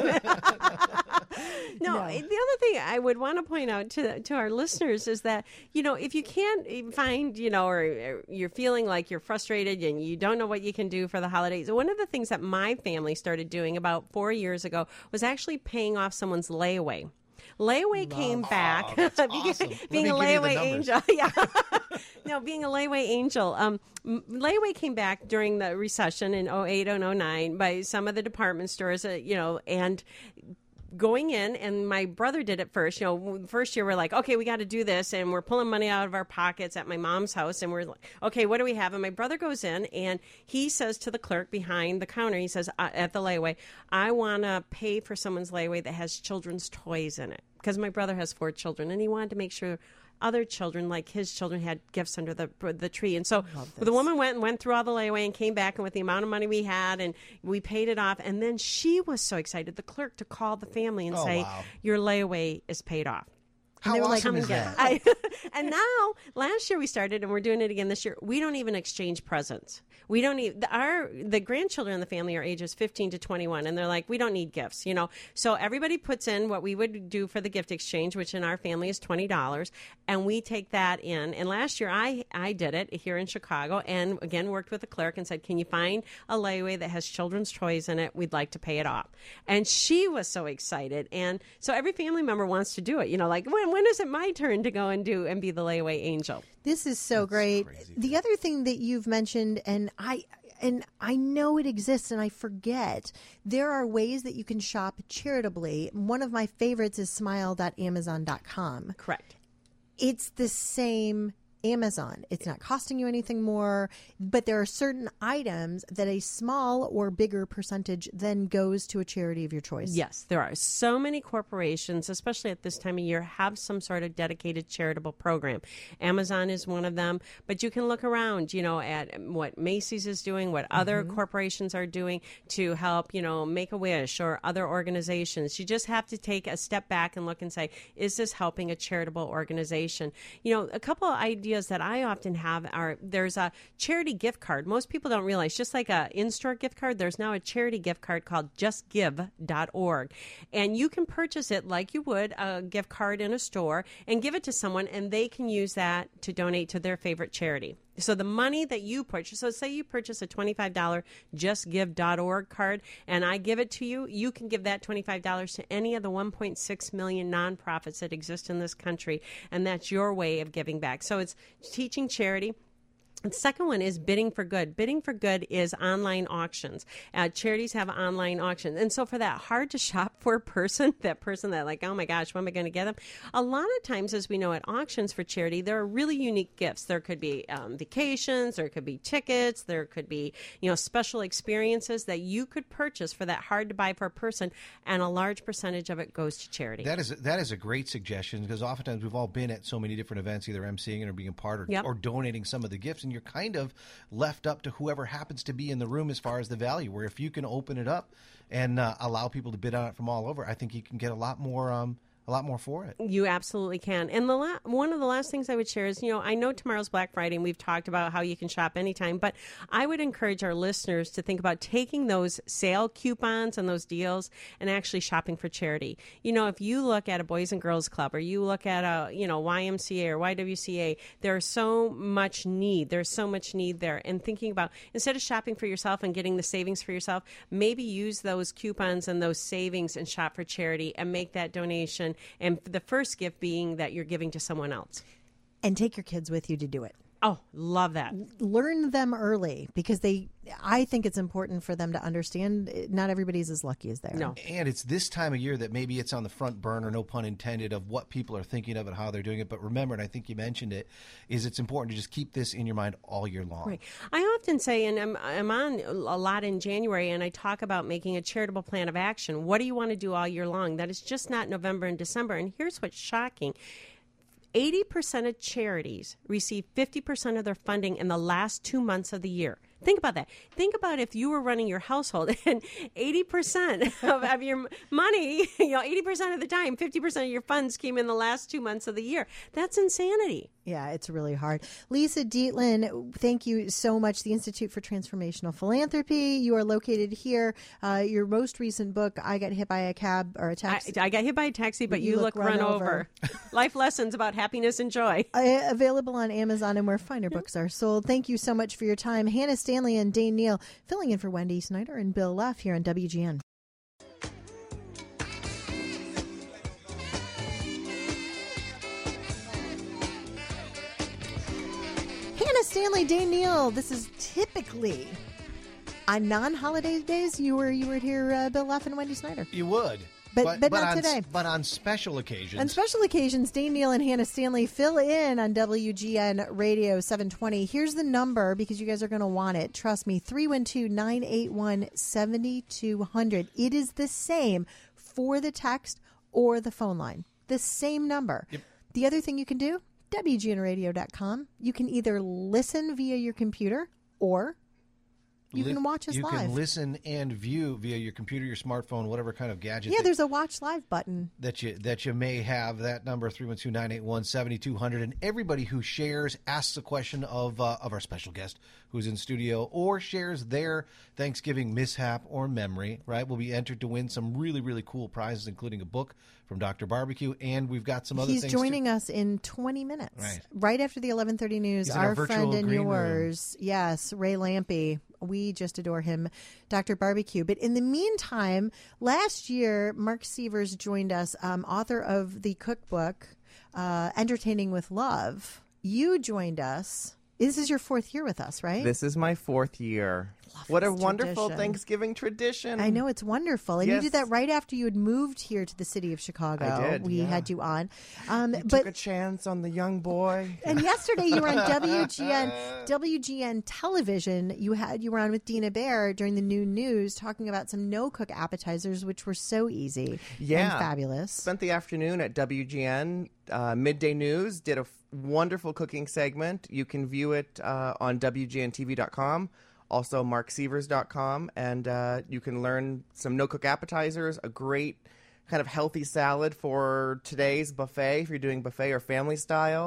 No, the other thing I would want to point out to our listeners is that, you know, if you can't find, you know, or you're feeling like you're frustrated and you don't know what you can do for the holidays, one of the things that my family started doing about 4 years ago was actually paying off someone's layaway. Layaway came back. Awesome. Being a layaway angel. Yeah. No, being a layaway angel. Layaway came back during the recession in 2008 and 2009 by some of the department stores, you know, and going in, and my brother did it first. You know, first year we're like, okay, we got to do this, and we're pulling money out of our pockets at my mom's house, and we're like, okay, what do we have? And my brother goes in, and he says to the clerk behind the counter, he says, at the layaway, I want to pay for someone's layaway that has children's toys in it, because my brother has 4 children, and he wanted to make sure other children, like his children, had gifts under the tree. And so the woman went through all the layaway and came back, and with the amount of money we had, and we paid it off. And then she was so excited, the clerk, to call the family and say, your layaway is paid off. How awesome is that? And now, last year we started, and we're doing it again this year. We don't even exchange presents. We don't need the grandchildren in the family are ages 15 to 21, and they're like, we don't need gifts, you know. So everybody puts in what we would do for the gift exchange, which in our family is $20, and we take that in. And last year I did it here in Chicago, and again worked with the clerk and said, can you find a layaway that has children's toys in it? We'd like to pay it off. And she was so excited, and so every family member wants to do it. You know, like when is it my turn to go and be the layaway angel? This is so great. Crazy. The other thing that you've mentioned, and I know it exists and I forget, there are ways that you can shop charitably. One of my favorites is smile.amazon.com. Correct. It's the same Amazon. It's not costing you anything more, but there are certain items that a small or bigger percentage then goes to a charity of your choice. Yes, there are. So many corporations, especially at this time of year, have some sort of dedicated charitable program. Amazon is one of them, but you can look around, you know, at what Macy's is doing, what other corporations are doing to help, you know, Make-A-Wish or other organizations. You just have to take a step back and look and say, is this helping a charitable organization? You know, a couple of ideas ideas that I often have are there's a charity gift card. Most people don't realize, just like a in-store gift card, there's now a charity gift card called justgive.org. And you can purchase it like you would a gift card in a store and give it to someone, and they can use that to donate to their favorite charity. So the money that you purchase, so say you purchase a $25 justgive.org card and I give it to you, you can give that $25 to any of the 1.6 million nonprofits that exist in this country, and that's your way of giving back. So it's teaching charity. The second one is Bidding for Good. Bidding for Good is online auctions. Charities have online auctions. And so for that hard to shop for person that like, oh my gosh, when am I going to get them? A lot of times, as we know at auctions for charity, there are really unique gifts. There could be vacations, there could be tickets, there could be, special experiences that you could purchase for that hard to buy for a person, and a large percentage of it goes to charity. That is a great suggestion, because oftentimes we've all been at so many different events, either emceeing it or being a part or donating some of the gifts, and you're kind of left up to whoever happens to be in the room as far as the value, where if you can open it up and allow people to bid on it from all over, I think you can get a lot more for it. You absolutely can. And one of the last things I would share is, I know tomorrow's Black Friday, and we've talked about how you can shop anytime, but I would encourage our listeners to think about taking those sale coupons and those deals and actually shopping for charity. If you look at a Boys and Girls Club, or you look at a, YMCA or YWCA, there's so much need. There's so much need there. And thinking about, instead of shopping for yourself and getting the savings for yourself, maybe use those coupons and those savings and shop for charity and make that donation. And the first gift being that you're giving to someone else. And take your kids with you to do it. Oh, love that. Learn them early, because I think it's important for them to understand not everybody's as lucky as they are. No. And it's this time of year that maybe it's on the front burner, no pun intended, of what people are thinking of and how they're doing it. But remember, and I think you mentioned it, is it's important to just keep this in your mind all year long. Right. I often say, and I'm on a lot in January, and I talk about making a charitable plan of action. What do you want to do all year long? That is just not November and December. And here's what's shocking. 80% of charities receive 50% of their funding in the last 2 months of the year. Think about that. Think about if you were running your household and 80% of your money, 80% of the time, 50% of your funds came in the last 2 months of the year. That's insanity. Yeah, it's really hard. Lisa Dietland, thank you so much. The Institute for Transformational Philanthropy. You are located here. Your most recent book, I Got Hit by a Cab or a Taxi. I got hit by a taxi, but you look run over. Life lessons about happiness and joy. Available on Amazon and where finer books are sold. Thank you so much for your time. Hannah Stanley and Dane Neal filling in for Wendy Snyder and Bill Leff here on WGN. Hannah Stanley, Dane Neal. This is typically on non-holiday days. You would hear Bill Leff and Wendy Snyder. You would. But not today. But on special occasions. On special occasions, Dane Neal and Hannah Stanley fill in on WGN Radio 720. Here's the number, because you guys are going to want it. Trust me, 312-981-7200. It is the same for the text or the phone line. The same number. Yep. The other thing you can do, WGNradio.com. You can either listen via your computer or you can watch us live. You can listen and view via your computer, your smartphone, whatever kind of gadget. Yeah, there's a watch live button that you may have. That number, 312-981-7200. And everybody who shares, asks a question of our special guest who's in studio, or shares their Thanksgiving mishap or memory, right, will be entered to win some really, really cool prizes, including a book from Dr. Barbecue, and we've got some other things. He's joining us in 20 minutes, right after the 11:30 news. He's our friend and yours, yes, Ray Lampy. We just adore him, Dr. Barbecue. But in the meantime, last year, Mark Sievers joined us, author of the cookbook, Entertaining with Love. You joined us. This is your 4th year with us, right? This is my 4th year. What a wonderful Thanksgiving tradition. I know, it's wonderful. And you did that right after you had moved here to the city of Chicago. I did, We had you on. Took a chance on the young boy. And yesterday you were on WGN television. You were on with Dina Bair during the noon news talking about some no-cook appetizers, which were so easy and fabulous. Spent the afternoon at WGN Midday News, did a wonderful cooking segment. You can view it on WGNTV.com. Also, marksievers.com, and you can learn some no-cook appetizers, a great kind of healthy salad for today's buffet, if you're doing buffet or family style,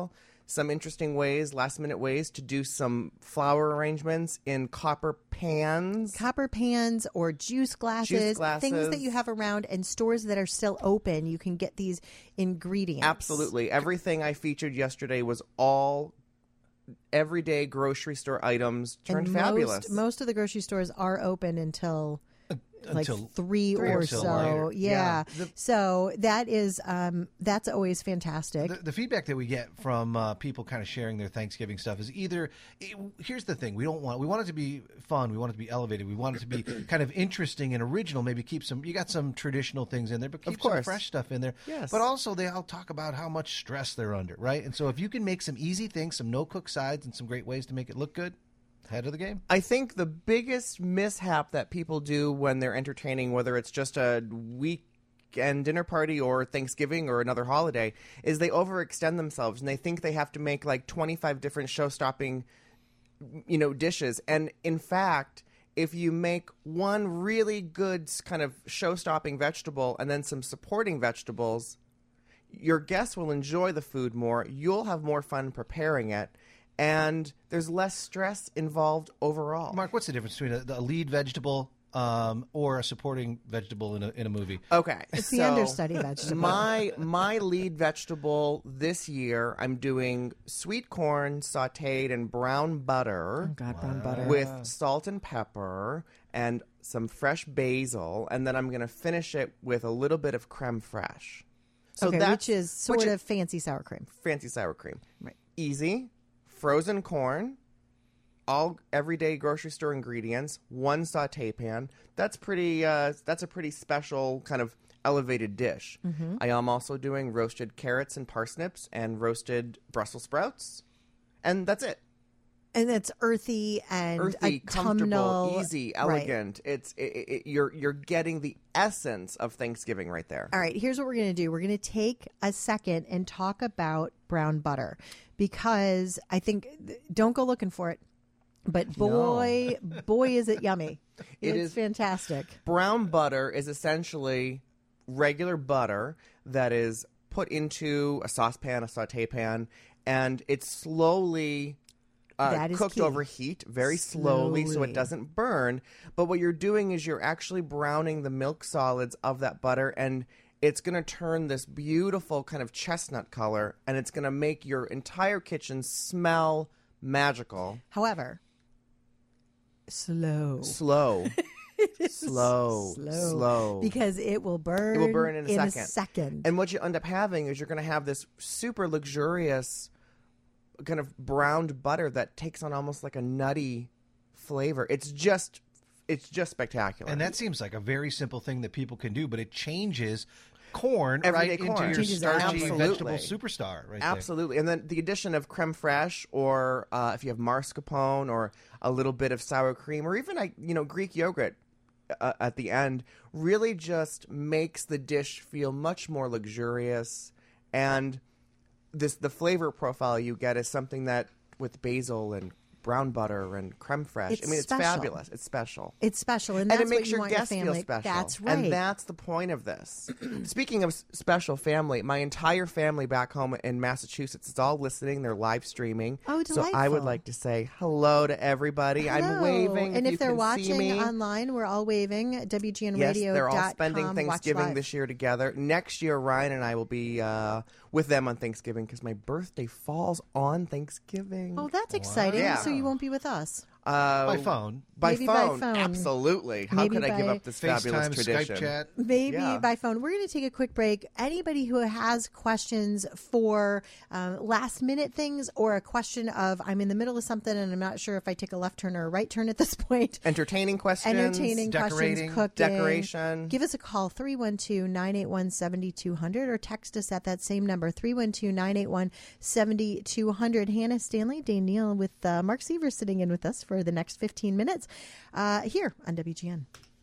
some interesting ways, last-minute ways to do some flower arrangements in copper pans. Copper pans or juice glasses, glasses. things that you have around, and stores that are still open. You can get these ingredients. Absolutely. Everything I featured yesterday was all everyday grocery store items turned And fabulous. Most of the grocery stores are open until like Until 3 or until so. later. Yeah. Yeah. So that is that's always fantastic. The feedback that we get from people kind of sharing their Thanksgiving stuff is either here's the thing, we want it to be fun, we want it to be elevated, we want it to be kind of interesting and original, maybe keep some, you got some traditional things in there, but keep some course. fresh stuff in there. Yes. But also they all talk about how much stress they're under, right? And so if you can make some easy things, some no cook sides, and some great ways to make it look good, head of the game. I think the biggest mishap that people do when they're entertaining, whether it's just a weekend dinner party or Thanksgiving or another holiday, is they overextend themselves and they think they have to make like 25 different show-stopping, dishes. And in fact, if you make one really good kind of show-stopping vegetable and then some supporting vegetables, your guests will enjoy the food more. You'll have more fun preparing it. And there's less stress involved overall. Mark, what's the difference between a lead vegetable or a supporting vegetable in a movie? Okay, It's the understudy vegetable. My lead vegetable this year, I'm doing sweet corn sautéed in brown butter. Oh, God, brown butter. With salt and pepper and some fresh basil, and then I'm going to finish it with a little bit of creme fraiche. So okay, that's which is sort of fancy sour cream. fancy sour cream. Right. Easy, frozen corn, all everyday grocery store ingredients, one sauté pan. That's pretty. That's a pretty special kind of elevated dish. Mm-hmm. I am also doing roasted carrots and parsnips and roasted Brussels sprouts, and that's it. And it's earthy and Earthy, comfortable, autumnal. easy, Right. elegant. You're getting the essence of Thanksgiving right there. All right, here's what we're going to do. We're going to take a second and talk about brown butter because I think, don't go looking for it, but boy, is it yummy. It It's is fantastic. Brown butter is essentially regular butter that is put into a saucepan, a sauté pan, and it's slowly That is cooked key. over heat very slowly so Slowly. it doesn't burn. But what you're doing is you're actually browning the milk solids of that butter, and it's going to turn this beautiful kind of chestnut color, and it's going to make your entire kitchen smell magical. However, slow. Slow. Slow. Because it will burn. It will burn in a second. second. And what you end up having is you're going to have this super luxurious kind of browned butter that takes on almost like a nutty flavor. It's just spectacular. And that seems like a very simple thing that people can do, but it changes corn Everyday right corn. into your Changes starchy absolutely. vegetable superstar right Absolutely. And then the addition of creme fraiche, or if you have mascarpone, or a little bit of sour cream, or even Greek yogurt at the end, really just makes the dish feel much more luxurious. And the flavor profile you get is something that with basil and brown butter and creme fraiche. It's it's special. fabulous. It's special. It's special, and And that's it makes what you your want guests your feel family. special. That's right. And that's the point of this. Speaking of special family, my entire family back home in Massachusetts is all listening. They're live streaming. Oh, So I would delightful. like to say hello to everybody. I'm Hello. waving. And if if they're you can see watching me. online, we're all waving. WGNradio.com. Yes, they're all spending watch Thanksgiving live. this year together. Next year, Ryan and I will be with them on Thanksgiving because my birthday falls on Thanksgiving. Oh, that's exciting. Yeah. So you won't be with us. by phone. Maybe by phone. Absolutely. How Maybe could I give by up this fabulous FaceTime, tradition? Skype chat. Maybe Yeah. by phone. We're going to take a quick break. Anybody who has questions for last minute things, or a question of I'm in the middle of something and I'm not sure if I take a left turn or a right turn at this point. Entertaining questions. Entertaining decorating, questions, cooking, decoration. Give us a call 312-981-7200 or text us at that same number 312-981-7200. Hannah Stanley, Dane Neal with Mark Seaver sitting in with us for the next 15 minutes here on WGN.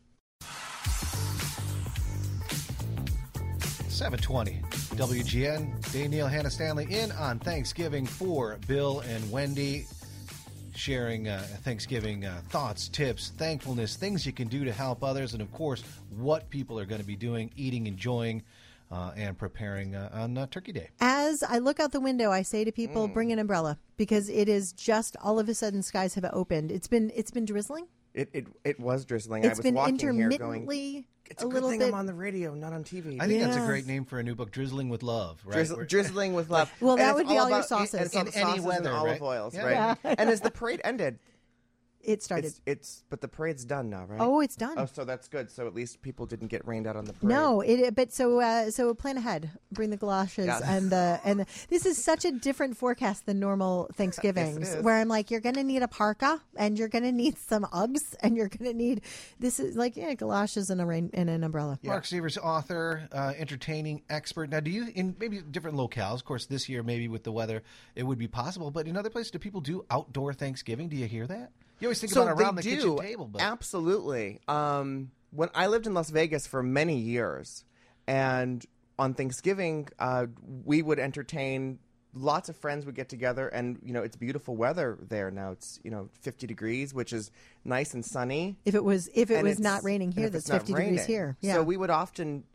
720 WGN. Danielle, Hannah Stanley in on Thanksgiving for Bill and Wendy, sharing Thanksgiving thoughts, tips, thankfulness, things you can do to help others, and of course, what people are going to be doing, eating, enjoying and preparing on Turkey Day. As I look out the window, I say to people, bring an umbrella, because it is just all of a sudden skies have opened. It's been drizzling. It was drizzling. It's I was been walking here intermittently going, it's a a good little thing bit. I'm on the radio, not on TV. I think that's a Yes. great name for a new book, Drizzling with Love, right? Drizzling with love. Well, And that it's would be all your about- sauces. and it's all In the any sauces weather, and olive right? oils, Yeah. right? Yeah. And as the parade ended, It started. but the parade's done now, right? Oh, it's done. Oh, so that's good. So at least people didn't get rained out on the parade. No, but so plan ahead. Bring the galoshes Yeah. and the. This is such a different forecast than normal Thanksgivings, Yes, it is. where I'm like, you're going to need a parka and you're going to need some Uggs and you're going to need. This is like galoshes and an umbrella. Mark Sievers, author, entertaining expert. Now, do you, in maybe different locales, of course, this year maybe with the weather it would be possible, but in other places, do people do outdoor Thanksgiving? Do you hear that? You always think So about around the they kitchen do, table, but absolutely. When I lived in Las Vegas for many years, and on Thanksgiving, we would entertain. Lots of friends would get together, and it's beautiful weather there now. It's 50 degrees, which is nice and sunny. If it was And it's- not raining and here, if that's it's not 50 degrees raining. here. Yeah. So we would often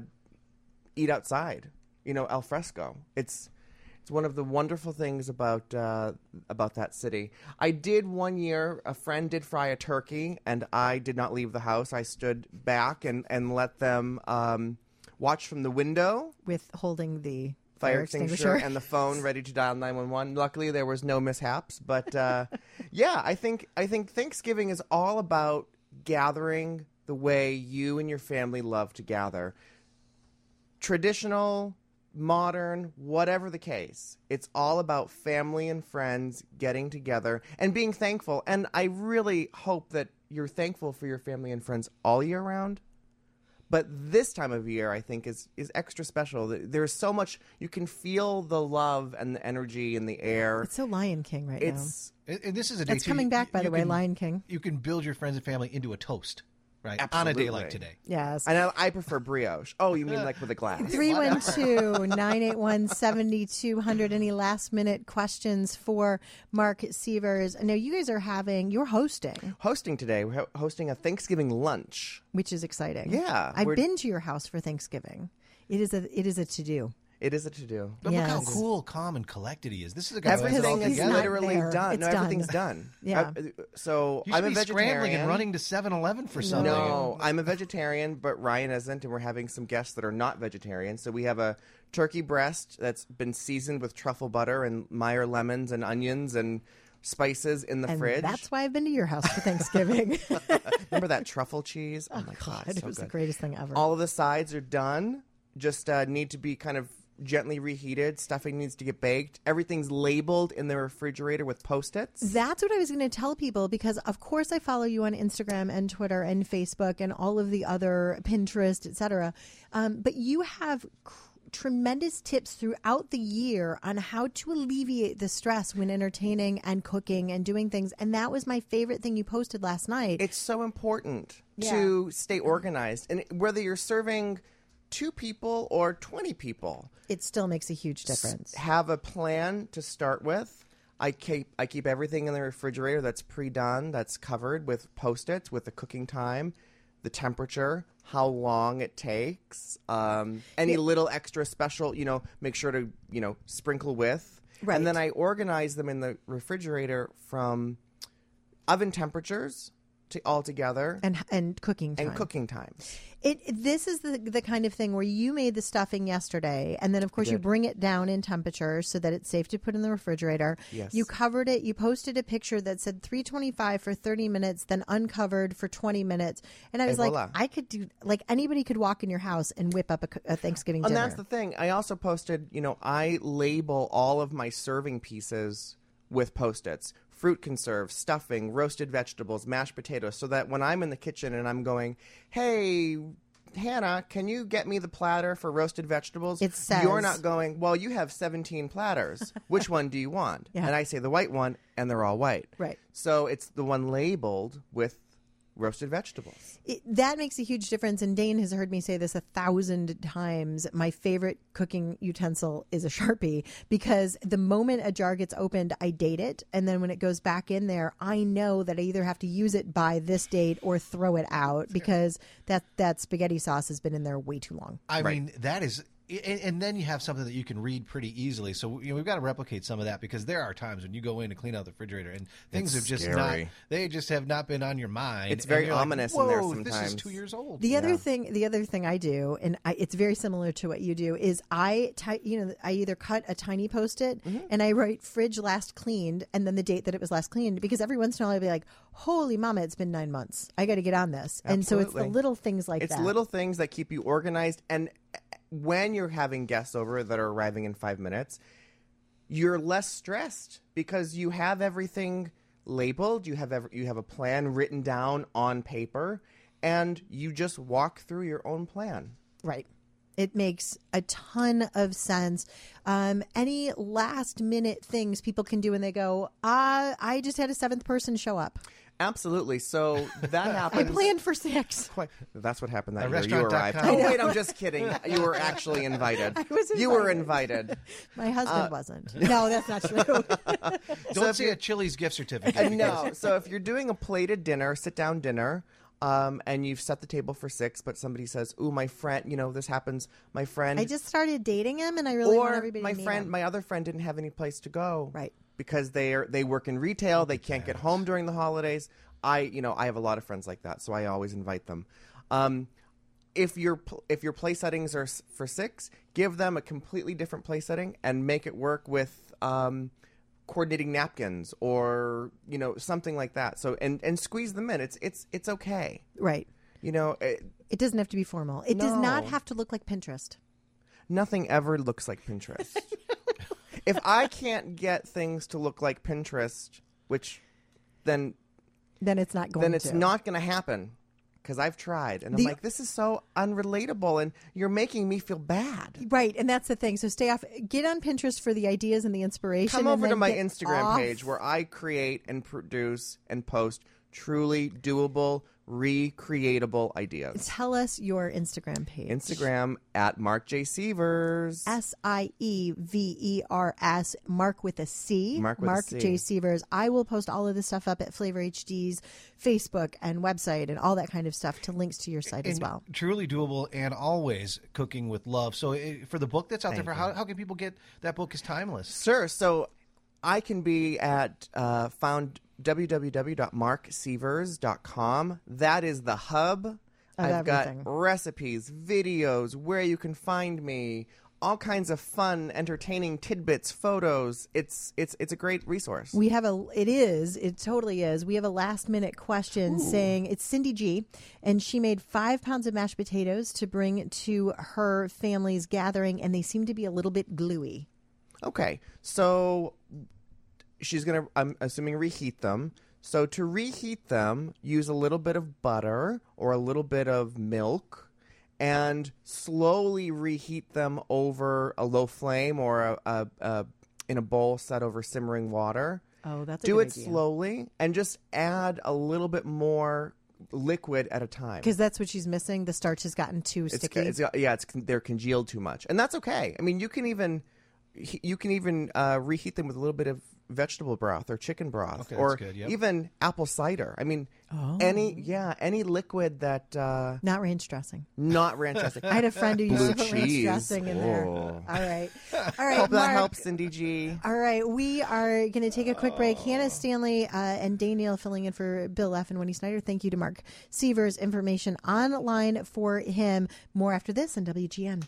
eat outside, al fresco. It's one of the wonderful things about that city. I did one year, a friend did fry a turkey, and I did not leave the house. I stood back and let them watch from the window. With holding the Fire extinguisher and the phone ready to dial 911. Luckily, there was no mishaps. But yeah, I think Thanksgiving is all about gathering the way you and your family love to gather. Traditional, modern, whatever the case, it's all about family and friends getting together and being thankful. And I really hope that you're thankful for your family and friends all year round. But this time of year, I think, is extra special. There's so much, you can feel the love and the energy in the air. It's so Lion King right It's and this is a day That's too, coming back, by you the way, can- Lion King. You can build your friends and family into a toast, right? On a Absolutely. day like today. now. Yes. and I prefer brioche. Oh, you mean like with a glass? 312-981-7200. Any last minute questions for Mark Sievers? Now you guys you're hosting, Hosting today, we're hosting a Thanksgiving lunch. which is exciting. Yeah, I've we're- been to your house for Thanksgiving. It is a to-do. It is a to-do. But look how Yes. cool, calm, and collected he is. This is a guy who has it all Everything is he's not together. literally there. done. It's No, everything's done. done. Yeah. So You should I'm a be vegetarian. scrambling and running to 7-Eleven for something. No, I'm a vegetarian, but Ryan isn't, and we're having some guests that are not vegetarian. So we have a turkey breast that's been seasoned with truffle butter and Meyer lemons and onions and spices in the And fridge. that's why I've been to your house for Thanksgiving. Remember that truffle cheese? Oh my God, God, it so was the good. greatest thing ever. All of the sides are done. Just need to be kind of gently reheated. Stuffing needs to get baked. Everything's labeled in the refrigerator with Post-its. That's what I was going to tell people, because of course I follow you on Instagram and Twitter and Facebook and all of the other Pinterest, etc. But you have tremendous tips throughout the year on how to alleviate the stress when entertaining and cooking and doing things. And that was my favorite thing you posted last night. It's so important Yeah. to stay organized. And whether you're serving 2 people or 20 people, It still makes a huge difference. have a plan to start with. I keep everything in the refrigerator that's pre-done, that's covered with Post-its, with the cooking time, the temperature, how long it takes, any little extra special, make sure to, sprinkle with. Right. And then I organize them in the refrigerator from oven temperatures to all together And cooking time. and cooking times. This is the kind of thing where you made the stuffing yesterday, and then of course you bring it down in temperature so that it's safe to put in the refrigerator. Yes. You covered it. You posted a picture that said 325 for 30 minutes, then uncovered for 20 minutes. And I was like, voila. I could do, like, anybody could walk in your house and whip up a Thanksgiving And dinner. that's the thing. I also posted, I label all of my serving pieces with Post-its. Fruit conserve, stuffing, roasted vegetables, mashed potatoes, so that when I'm in the kitchen and I'm going, hey, Hannah, can you get me the platter for roasted vegetables? It says- You're not going, well, you have 17 platters. Which one do you want? Yeah. And I say the white one, and they're all white. Right. So it's the one labeled with roasted vegetables. That makes a huge difference. And Dane has heard me say this 1,000 times. My favorite cooking utensil is a Sharpie, because the moment a jar gets opened, I date it. And then when it goes back in there, I know that I either have to use it by this date or throw it out, because that spaghetti sauce has been in there way too long. I mean, that is And then you have something that you can read pretty easily. So we've got to replicate some of that, because there are times when you go in to clean out the refrigerator and things have just they just have not been on your mind. It's very ominous in there sometimes. This is 2 years old. The other thing I do, and it's very similar to what you do, is I either cut a tiny Post-it and I write fridge last cleaned and then the date that it was last cleaned, because every once in a while I'll be like, holy mama, it's been 9 months. I got to get on this. Absolutely. And so it's the little things like that. It's little things that keep you organized. And when you're having guests over that are arriving in 5 minutes, you're less stressed because you have everything labeled. You have a plan written down on paper, and you just walk through your own plan. Right. It makes a ton of sense. Any last minute things people can do when they go, I just had a 7th person show up. Absolutely. So that happens. I planned for 6. That's what happened that At year. You arrived. restaurant.com. Oh, wait, I'm just kidding. You were actually invited. I was You were invited. invited. My husband wasn't. No, that's not true. Don't see a Chili's gift certificate. No. So if you're doing a plated dinner, sit-down dinner, and you've set the table for 6, but somebody says, "Ooh, my friend, this happens. My friend." I just started dating him, and I really want everybody to meet him. my other friend didn't have any place to go. Right. Because they work in retail, they can't get home during the holidays. I have a lot of friends like that, so I always invite them. If your play settings are for 6, give them a completely different play setting and make it work with coordinating napkins or something like that. So and squeeze them in. It's okay. Right. It doesn't have to be formal. It does not have to look like Pinterest. Nothing ever looks like Pinterest. If I can't get things to look like Pinterest, then it's not going to. Then it's not going to happen, because I've tried. And I'm like, this is so unrelatable, and you're making me feel bad. Right, and that's the thing. So stay off. Get on Pinterest for the ideas and the inspiration. Come over to my get Instagram off. page where I create and produce and post truly doable, recreatable ideas. Tell us your Instagram page. Instagram at Mark J. Sievers. Sievers. Mark with a C. Mark with a C. J. Sievers. I will post all of this stuff up at Flavor HD's Facebook and website and all that kind of stuff to links to your site as well. Truly doable, and always cooking with love. So for the book that's out there, how can people get that book? Is timeless. Sure. So I can be at found www.marksievers.com. That is the hub. I've got recipes, videos, where you can find me, all kinds of fun, entertaining tidbits, photos. It's a great resource. It totally is. We have a last minute question saying it's Cindy G, and she made 5 pounds of mashed potatoes to bring to her family's gathering, and they seem to be a little bit gluey. Okay, so she's going to, I'm assuming, reheat them. So to reheat them, use a little bit of butter or a little bit of milk and slowly reheat them over a low flame or in a bowl set over simmering water. Oh, that's Do a good it idea. slowly and just add a little bit more liquid at a time. Because that's what she's missing. The starch has gotten too sticky. They're congealed too much. And that's okay. I mean, you can even reheat them with a little bit of vegetable broth or chicken broth, Okay, or that's good, yep. even apple cider. I mean, any liquid that Not ranch dressing. not ranch dressing. I had a friend who used Blue to put ranch cheese. dressing in there. Oh. All right. Hope Mark. that helps, Cindy G. All right, we are going to take a quick break. Hannah Stanley and Danielle filling in for Bill F. and Wendy Snyder. Thank you to Mark Sievers. Information online for him. More after this on WGN.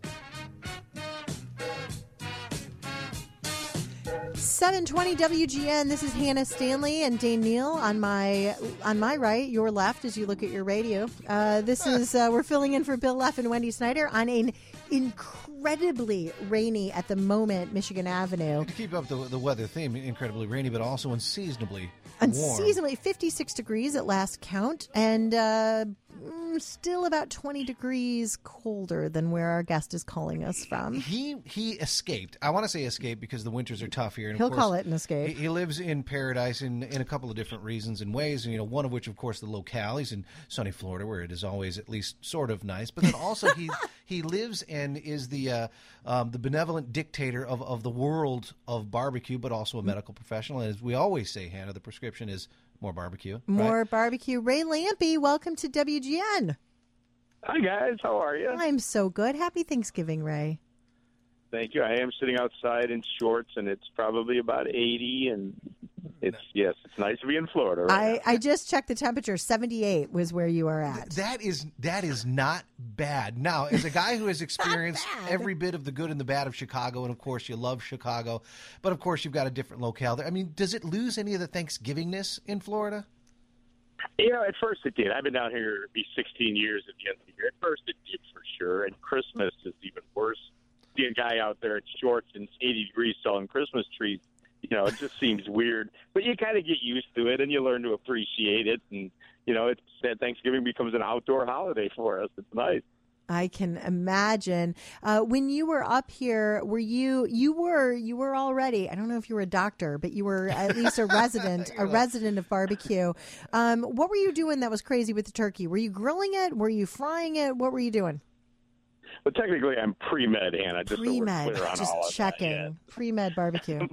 720 WGN. This is Hannah Stanley and Dane Neal on my right, your left as you look at your radio. This is we're filling in for Bill F. and Wendy Snyder on an incredibly rainy at the moment Michigan Avenue. To keep up the weather theme, incredibly rainy, but also unseasonably warm. Unseasonably 56 degrees at last count, and still about 20 degrees colder than where our guest is calling us from. He escaped. I want to say escaped because the winters are tough here. And He'll of course, call it an escape. He lives in paradise in a couple of different reasons and ways. And, one of which, of course, the locale. He's in sunny Florida, where it is always at least sort of nice. But then also he lives and is the benevolent dictator of the world of barbecue, but also a medical professional. And as we always say, Hannah, the prescription is more barbecue. More right? barbecue. Ray Lampy, welcome to WGN. Hi, guys. How are you? I'm so good. Happy Thanksgiving, Ray. Thank you. I am sitting outside in shorts, and it's probably about 80, and it's nice to be in Florida. Right I just checked the temperature. 78 was where you are at. That is not bad. Now, as a guy who has experienced every bit of the good and the bad of Chicago, and of course you love Chicago, but of course you've got a different locale there. I mean, does it lose any of the Thanksgivingness in Florida? At first it did. I've been down here, it'll be 16 years at the end of the year. At first it did for sure, and Christmas is even worse. See a guy out there in shorts and 80 degrees selling Christmas trees, it just seems weird. But you kind of get used to it, and you learn to appreciate it. And, it's that Thanksgiving becomes an outdoor holiday for us. It's nice. I can imagine. When you were up here, were you were already, I don't know if you were a doctor, but you were at least a resident of barbecue. What were you doing that was crazy with the turkey? Were you grilling it? Were you frying it? What were you doing? Well, technically, I'm pre-med, Hannah. Just pre-med, so we're clear on just all checking. Of that, Pre-med barbecue.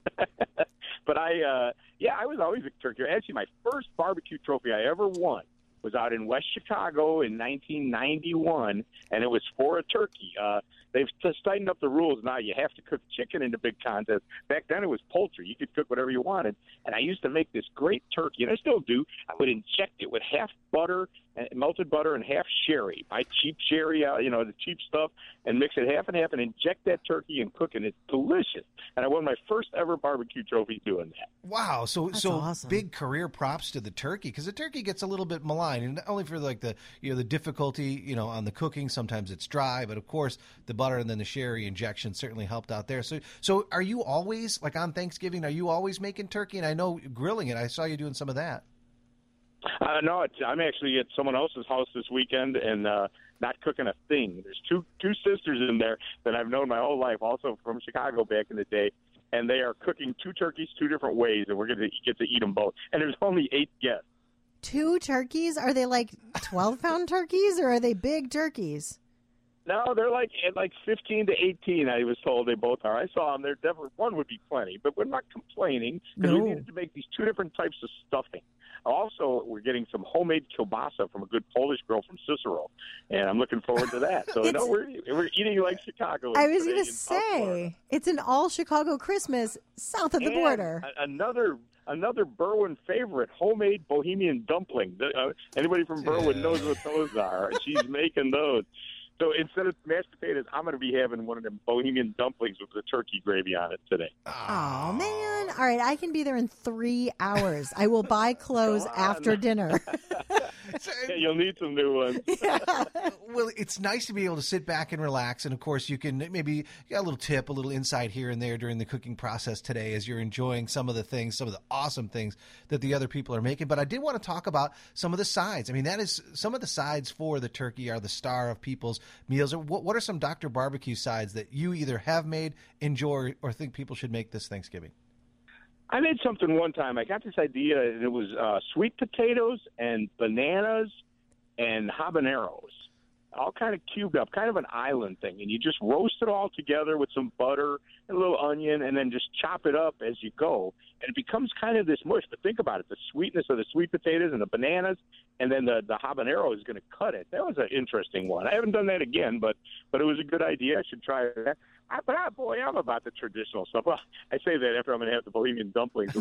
But I was always a turkey. Actually, my first barbecue trophy I ever won was out in West Chicago in 1991, and it was for a turkey. They've just tightened up the rules now. You have to cook chicken in the big contest. Back then, it was poultry. You could cook whatever you wanted. And I used to make this great turkey, and I still do. I would inject it with half butter, melted butter, and half sherry. My cheap sherry, the cheap stuff, and mix it half and half, and inject that turkey and cook it. It's delicious. And I won my first ever barbecue trophy doing that. Wow! So awesome. Big career props to the turkey, because the turkey gets a little bit maligned, and not only for like the difficulty on the cooking. Sometimes it's dry, but of course the butter and then the sherry injection certainly helped out there. So are you always, like on Thanksgiving, are you always making turkey? And I know grilling it. I saw you doing some of that. No, I'm actually at someone else's house this weekend and not cooking a thing. There's two sisters in there that I've known my whole life, also from Chicago back in the day, and they are cooking two turkeys 2 different ways, and we're going to get to eat them both. And there's only 8 guests. 2 turkeys? Are they like 12-pound turkeys, or are they big turkeys? No, they're like 15 to 18, I was told they both are. I saw them. They're definitely, one would be plenty, but we're not complaining because we needed to make these 2 different types of stuffing. Also, we're getting some homemade kielbasa from a good Polish girl from Cicero, and I'm looking forward to that. So, we're eating like Chicago. I was going to say, it's an all-Chicago Christmas south of the border. Another Berwyn favorite, homemade Bohemian dumpling. Anybody from Berwyn knows what those are. She's making those. So instead of mashed potatoes, I'm going to be having one of them Bohemian dumplings with the turkey gravy on it today. Oh, man. All right, I can be there in 3 hours. I will buy clothes after dinner. Yeah, you'll need some new ones. Yeah. Well, it's nice to be able to sit back and relax. And, of course, you can maybe get a little tip, a little insight here and there during the cooking process today as you're enjoying some of the awesome things that the other people are making. But I did want to talk about some of the sides. I mean, that is some of the sides for the turkey are the star of people's meals. What are some Dr. Barbecue sides that you either have made, enjoy, or think people should make this Thanksgiving? I made something one time. I got this idea, and it was sweet potatoes and bananas and habaneros, all kind of cubed up, kind of an island thing. And you just roast it all together with some butter and a little onion, and then just chop it up as you go. And it becomes kind of this mush. But think about it, the sweetness of the sweet potatoes and the bananas, and then the habanero is going to cut it. That was an interesting one. I haven't done that again, but it was a good idea. I should try that. I'm about the traditional stuff. Well, I say that after I'm going to have the Bohemian dumplings.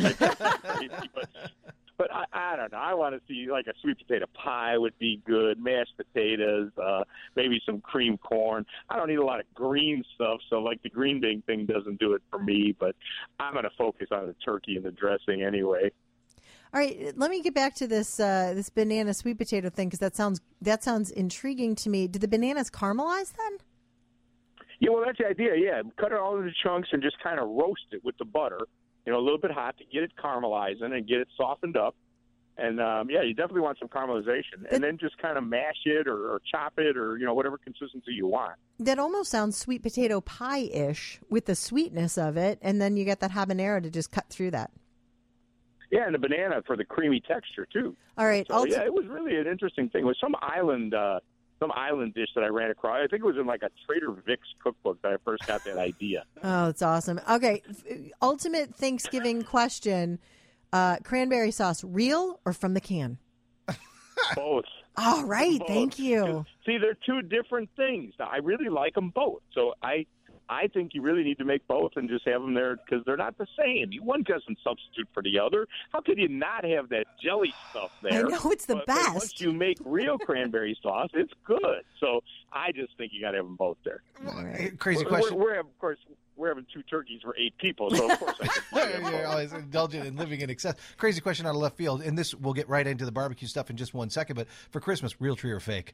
But I don't know. I want to see like a sweet potato pie would be good, mashed potatoes, maybe some cream corn. I don't eat a lot of green stuff, so like the green bean thing doesn't do it for me. But I'm going to focus on the turkey and the dressing anyway. All right, let me get back to this this banana sweet potato thing because that sounds intriguing to me. Did the bananas caramelize then? Yeah, well, that's the idea. Yeah, cut it all into chunks and just kind of roast it with the butter, a little bit hot to get it caramelizing and get it softened up. And, you definitely want some caramelization. And then just kind of mash it or chop it or, whatever consistency you want. That almost sounds sweet potato pie-ish with the sweetness of it. And then you get that habanero to just cut through that. Yeah, and the banana for the creamy texture, too. All right. So, it was really an interesting thing. It was some island dish that I ran across. I think it was in like a Trader Vic's cookbook that I first got that idea. Oh, it's awesome. Okay, ultimate Thanksgiving question. Cranberry sauce, real or from the can? Both. All right, Both. thank you. See, they're two different things. I really like them both. So I think you really need to make both and just have them there because they're not the same. One doesn't substitute for the other. How could you not have that jelly stuff there? I know, it's the But best. once you make real cranberry sauce, it's good. So I just think you got to have them both there. Crazy question. We're having 2 turkeys for 8 people, so of course I can. You're always indulgent and living in excess. Crazy question out of left field, and this we'll get right into the barbecue stuff in just 1 second. But for Christmas, real tree or fake?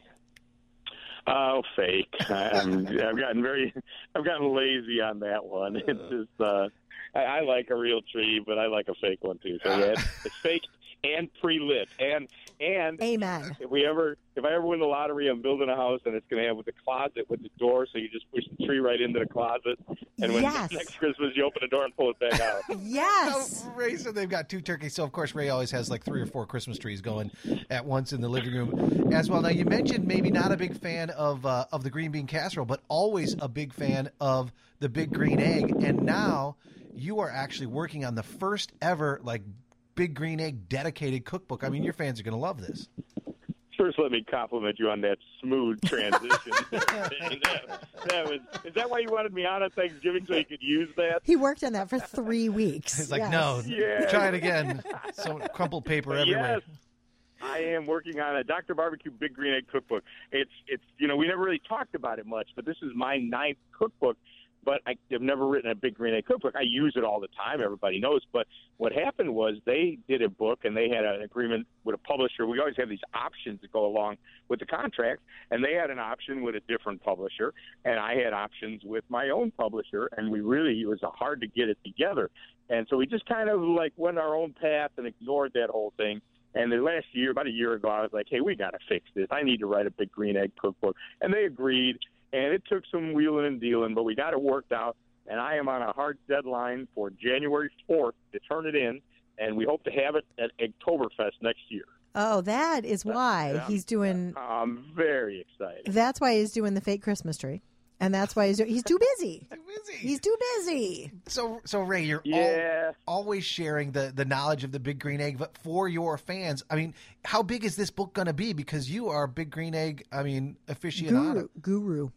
Oh, fake. I've gotten lazy on that one. It's just I like a real tree, but I like a fake one too. So yeah, it's fake and pre-lit. And Amen. if I ever win the lottery, I'm building a house and it's going to have with a closet with the door, so you just push the tree right into the closet, and when Yes. next Christmas you open the door and pull it back out. Yes. So Ray said they've got 2 turkeys, so of course Ray always has like 3 or 4 Christmas trees going at once in the living room as well. Now you mentioned maybe not a big fan of the green bean casserole, but always a big fan of the Big Green Egg, and now you are actually working on the first ever like Big Green Egg dedicated cookbook. I mean, your fans are going to love this. First, let me compliment you on that smooth transition. Is that why you wanted me on at Thanksgiving, so you could use that? He worked on that for 3 weeks. It's like, Yes. no, Yeah. try it again. So crumpled paper everywhere. Yes, I am working on a Dr. Barbecue Big Green Egg cookbook. It's we never really talked about it much, but this is my 9th cookbook. But I've never written a Big Green Egg cookbook. I use it all the time. Everybody knows. But what happened was they did a book, and they had an agreement with a publisher. We always have these options that go along with the contract, and they had an option with a different publisher, and I had options with my own publisher, and it was hard to get it together. And so we just kind of like went our own path and ignored that whole thing. And the last year, about a year ago, I was like, hey, we got to fix this. I need to write a Big Green Egg cookbook. And they agreed. And it took some wheeling and dealing, but we got it worked out. And I am on a hard deadline for January 4th to turn it in, and we hope to have it at Oktoberfest next year. Oh, that is why he's doing. I'm very excited. That's why he's doing the fake Christmas tree, and that's why he's too busy. He's too busy. So Ray, you're always sharing the knowledge of the Big Green Egg, but for your fans, I mean, how big is this book going to be? Because you are a Big Green Egg, aficionado. Guru.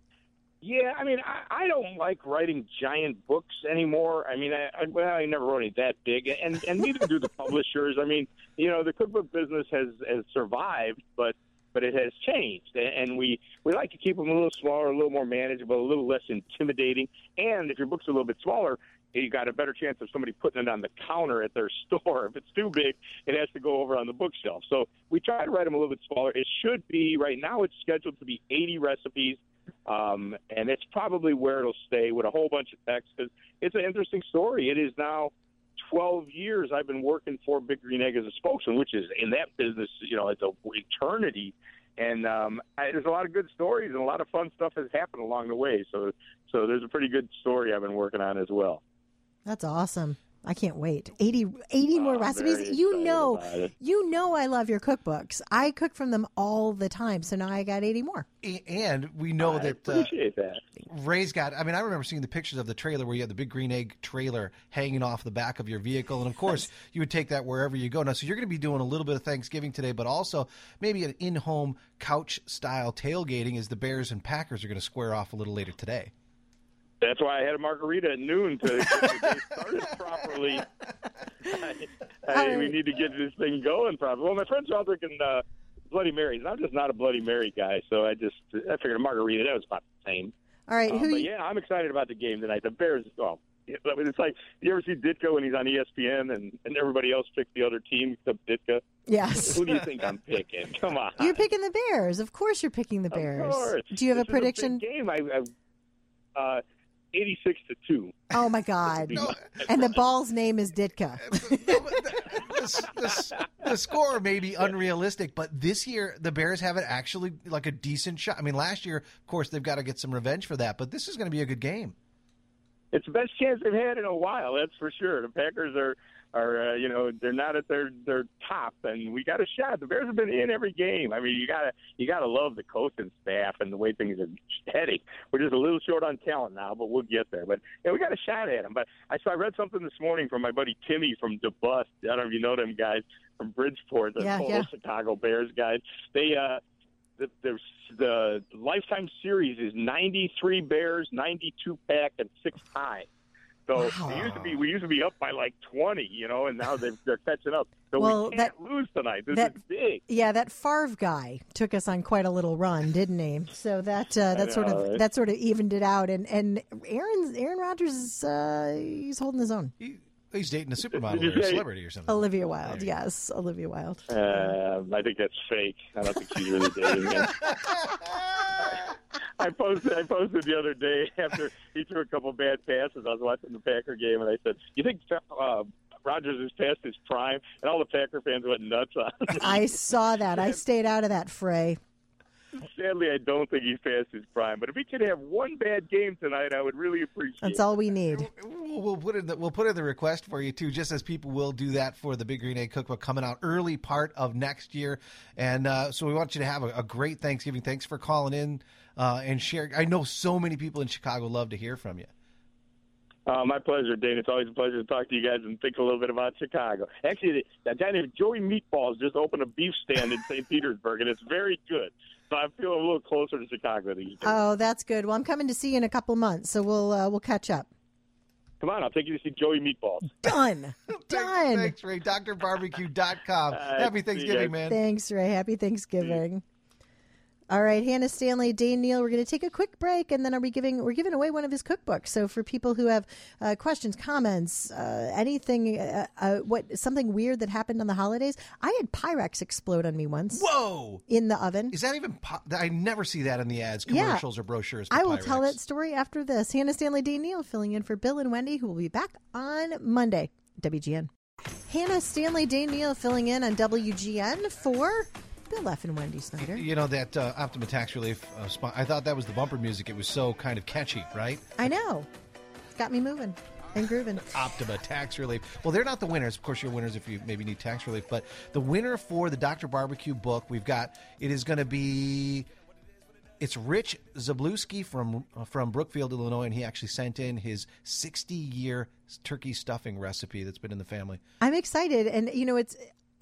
Yeah, I mean, I don't like writing giant books anymore. I mean, I never wrote any that big, and neither do the publishers. I mean, the cookbook business has survived, but it has changed, and we like to keep them a little smaller, a little more manageable, a little less intimidating. And if your book's a little bit smaller, you got a better chance of somebody putting it on the counter at their store. If it's too big, it has to go over on the bookshelf. So we try to write them a little bit smaller. It should be, right now it's scheduled to be 80 recipes, and it's probably where it'll stay with a whole bunch of text because it's an interesting story. It is now 12 years I've been working for Big Green Egg as a spokesman, which is in that business, it's an eternity. And there's a lot of good stories and a lot of fun stuff has happened along the way. So there's a pretty good story I've been working on as well. That's awesome. I can't wait. 80 more recipes. You know I love your cookbooks. I cook from them all the time. So now I got 80 more. And we know I appreciate that. Ray's got, I remember seeing the pictures of the trailer where you had the Big Green Egg trailer hanging off the back of your vehicle. And of course, you would take that wherever you go. Now, so you're going to be doing a little bit of Thanksgiving today, but also maybe an in-home couch style tailgating as the Bears and Packers are going to square off a little later today. That's why I had a margarita at noon to get the day started properly. We need to get this thing going properly. Well, my friends are all drinking Bloody Marys, and I'm just not a Bloody Mary guy, so I figured a margarita, that was about the same. All right. I'm excited about the game tonight. The Bears, it's like, you ever see Ditka when he's on ESPN and everybody else picked the other team except Ditka? Yes. Who do you think I'm picking? Come on. You're picking the Bears. Of course you're picking the Bears. Of course. Do you have a prediction? This is a big game. 86-2. Oh, my God. And the ball's name is Ditka. The score may be unrealistic, but this year the Bears have it actually like a decent shot. Last year, of course, they've got to get some revenge for that, but this is going to be a good game. It's the best chance they've had in a while, that's for sure. The Packers are they're not at their top, and we got a shot. The Bears have been in every game. I mean, you gotta love the coaching staff and the way things are heading. We're just a little short on talent now, but we'll get there. But we got a shot at them. But I read something this morning from my buddy Timmy from DeBust. I don't know if you know them guys from Bridgeport, the total Chicago Bears guys. They the lifetime series is 93 Bears, 92 Pack, and 6 ties. So we used to be up by like 20, and now they're catching up. So we can't lose tonight. This is big. Yeah, that Favre guy took us on quite a little run, didn't he? So that sort of evened it out. And Aaron Rodgers is he's holding his own. He's dating a supermodel or a celebrity or something. Olivia Wilde, yes, Olivia Wilde. I think that's fake. I don't think she's really dating him. I posted the other day after he threw a couple bad passes. I was watching the Packer game, and I said, "You think Rodgers is past his prime?" And all the Packer fans went nuts on him. I saw that. I stayed out of that fray. Sadly, I don't think he's past his prime. But if he could have one bad game tonight, I would really appreciate it. That's all we need. We'll put in the request for you, too, just as people will do that for the Big Green Egg Cookbook coming out early part of next year. And so we want you to have a great Thanksgiving. Thanks for calling in and sharing. I know so many people in Chicago love to hear from you. My pleasure, Dane. It's always a pleasure to talk to you guys and think a little bit about Chicago. Actually, that guy named Joey Meatballs just opened a beef stand in St. Petersburg, and it's very good. So I feel a little closer to Chicago these days. Oh, that's good. Well, I'm coming to see you in a couple months, so we'll catch up. Come on, I'll take you to see Joey Meatballs. Done. Done. Thanks, Ray. DrBarbecue.com. Happy Thanksgiving, man. Thanks, Ray. Happy Thanksgiving. All right, Hannah Stanley, Dane Neal, we're going to take a quick break, and then we're giving away one of his cookbooks. So for people who have questions, comments, anything, something weird that happened on the holidays, I had Pyrex explode on me once. Whoa! In the oven. Is that even? I never see that in the ads, commercials, or brochures. For I will Pyrex. tell that story after this. Hannah Stanley, Dane Neal, filling in for Bill and Wendy, who will be back on Monday. WGN. Hannah Stanley, Dane Neal, filling in on WGN for Bill F. and Wendy Snyder. You know, that Optima Tax Relief spot, I thought that was the bumper music. It was so kind of catchy, right? I know. Got me moving and grooving. Optima Tax Relief. Well, they're not the winners. Of course, you're winners if you maybe need tax relief. But the winner for the Dr. Barbecue book, it is going to be... It's Rich Zabluski from Brookfield, Illinois, and he actually sent in his 60-year turkey stuffing recipe that's been in the family. I'm excited. And, it's...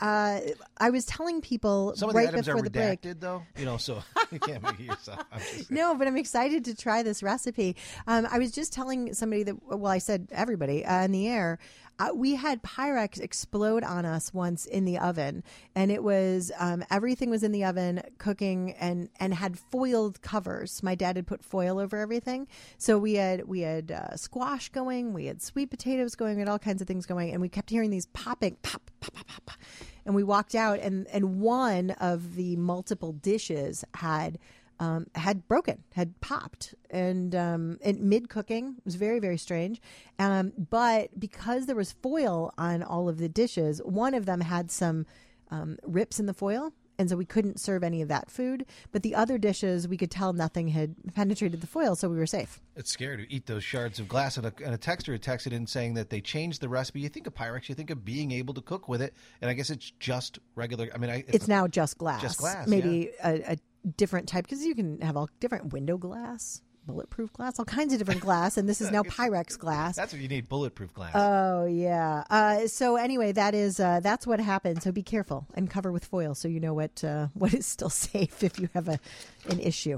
I was telling people some of right the items before are the redacted, break, though. So you can't make it yourself. No, but I'm excited to try this recipe. I was just telling somebody I said everybody in the air. We had Pyrex explode on us once in the oven, and it was everything was in the oven cooking and had foiled covers. My dad had put foil over everything, so we had squash going, we had sweet potatoes going, we had all kinds of things going, and we kept hearing these popping, pop, pop, pop, pop. And we walked out, and one of the multiple dishes had broken, had popped, and mid cooking. It was very, very strange. But because there was foil on all of the dishes, one of them had some rips in the foil, and so we couldn't serve any of that food. But the other dishes, we could tell nothing had penetrated the foil, so we were safe. It's scary to eat those shards of glass. And a texter had texted in saying that they changed the recipe. You think of Pyrex, you think of being able to cook with it, and I guess it's just regular. I mean, it's now just glass. Just glass, maybe a different type, because you can have all different window glass, bulletproof glass, all kinds of different glass, and this is now Pyrex glass. That's what you need, bulletproof glass. Oh yeah. So anyway, that's what happened. So be careful and cover with foil so you know what is still safe if you have an issue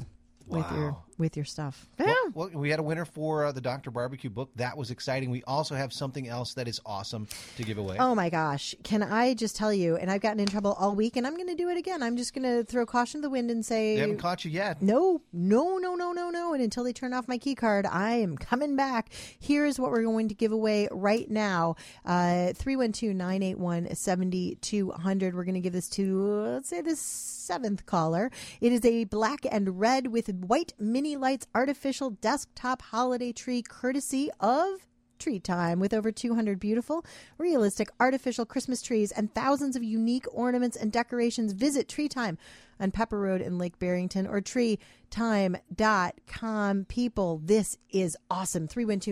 with your stuff. Well, we had a winner for the Dr. Barbecue book. That was exciting. We also have something else that is awesome to give away. Oh my gosh. Can I just tell you, and I've gotten in trouble all week, and I'm going to do it again. I'm just going to throw caution to the wind and say... They haven't caught you yet. No. And until they turn off my key card, I am coming back. Here's what we're going to give away right now. 312-981-7200. We're going to give this to, let's say, the seventh caller. It is a black and red with white mini lights artificial desktop holiday tree courtesy of Tree Time. With over 200 beautiful, realistic, artificial Christmas trees and thousands of unique ornaments and decorations, visit Tree Time on Pepper Road in Lake Barrington or treetime.com. People, this is awesome.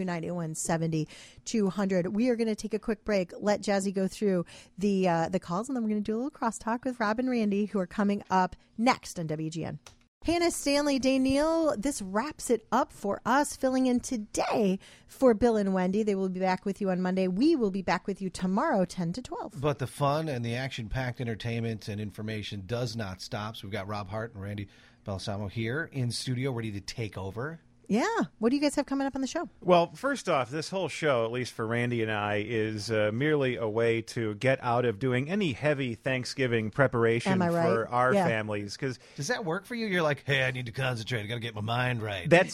312-981-7200. We are going to take a quick break. Let Jazzy go through the calls, and then we're going to do a little crosstalk with Rob and Randy, who are coming up next on WGN. Hannah, Stanley, Danielle, this wraps it up for us, filling in today for Bill and Wendy. They will be back with you on Monday. We will be back with you tomorrow, 10 to 12. But the fun and the action-packed entertainment and information does not stop. So we've got Rob Hart and Randy Balsamo here in studio, ready to take over. Yeah. What do you guys have coming up on the show? Well, first off, this whole show, at least for Randy and I, is merely a way to get out of doing any heavy Thanksgiving preparation Am I right? for our Yeah. families. Because Does that work for you? You're like, hey, I need to concentrate. I got to get my mind right. that's,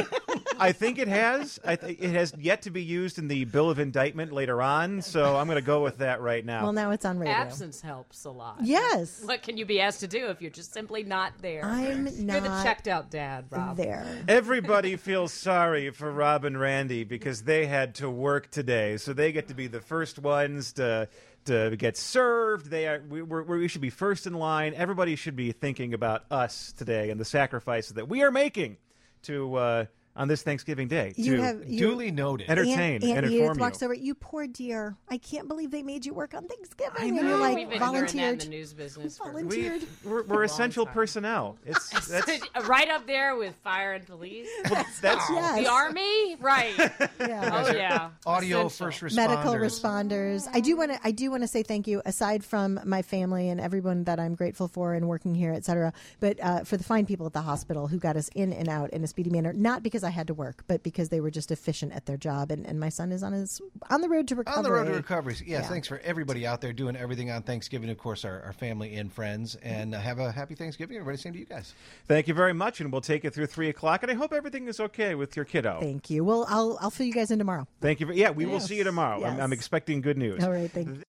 I think it has. It has yet to be used in the bill of indictment later on, so I'm going to go with that right now. Well, now it's on radio. Absence helps a lot. Yes. What can you be asked to do if you're just simply not there? I'm You're the not checked out dad, Rob. there. Everybody feels sorry for Rob and Randy because they had to work today, so they get to be the first ones to get served. We should be first in line. Everybody should be thinking about us today and the sacrifices that we are making to on this Thanksgiving Day You to have Duly noted. entertain Aunt and Edith inform walks you. over. You poor dear. I can't believe they made you work on Thanksgiving. I And know. you're like We've been hearing that in volunteered. the news business for Volunteered. We're essential time. personnel. That's right up there with fire and police. that's Yes. The army, right? Yeah. Oh yeah. Audio Essential. first responders. Medical responders. I do want to say thank you, aside from my family and everyone that I'm grateful for and working here, et cetera, but for the fine people at the hospital who got us in and out in a speedy manner, not because I had to work, but because they were just efficient at their job. And my son is on the road to recovery. On the road to recovery. Yeah, Yeah. thanks for everybody out there doing everything on Thanksgiving. Of course, our family and friends. And have a happy Thanksgiving. Everybody, same to you guys. Thank you very much, and we'll take it through 3 o'clock. And I hope everything is okay with your kiddo. Thank you. Well, I'll fill you guys in tomorrow. Thank you. We will Yes. see you tomorrow. Yes. I'm expecting good news. All right. Thank you.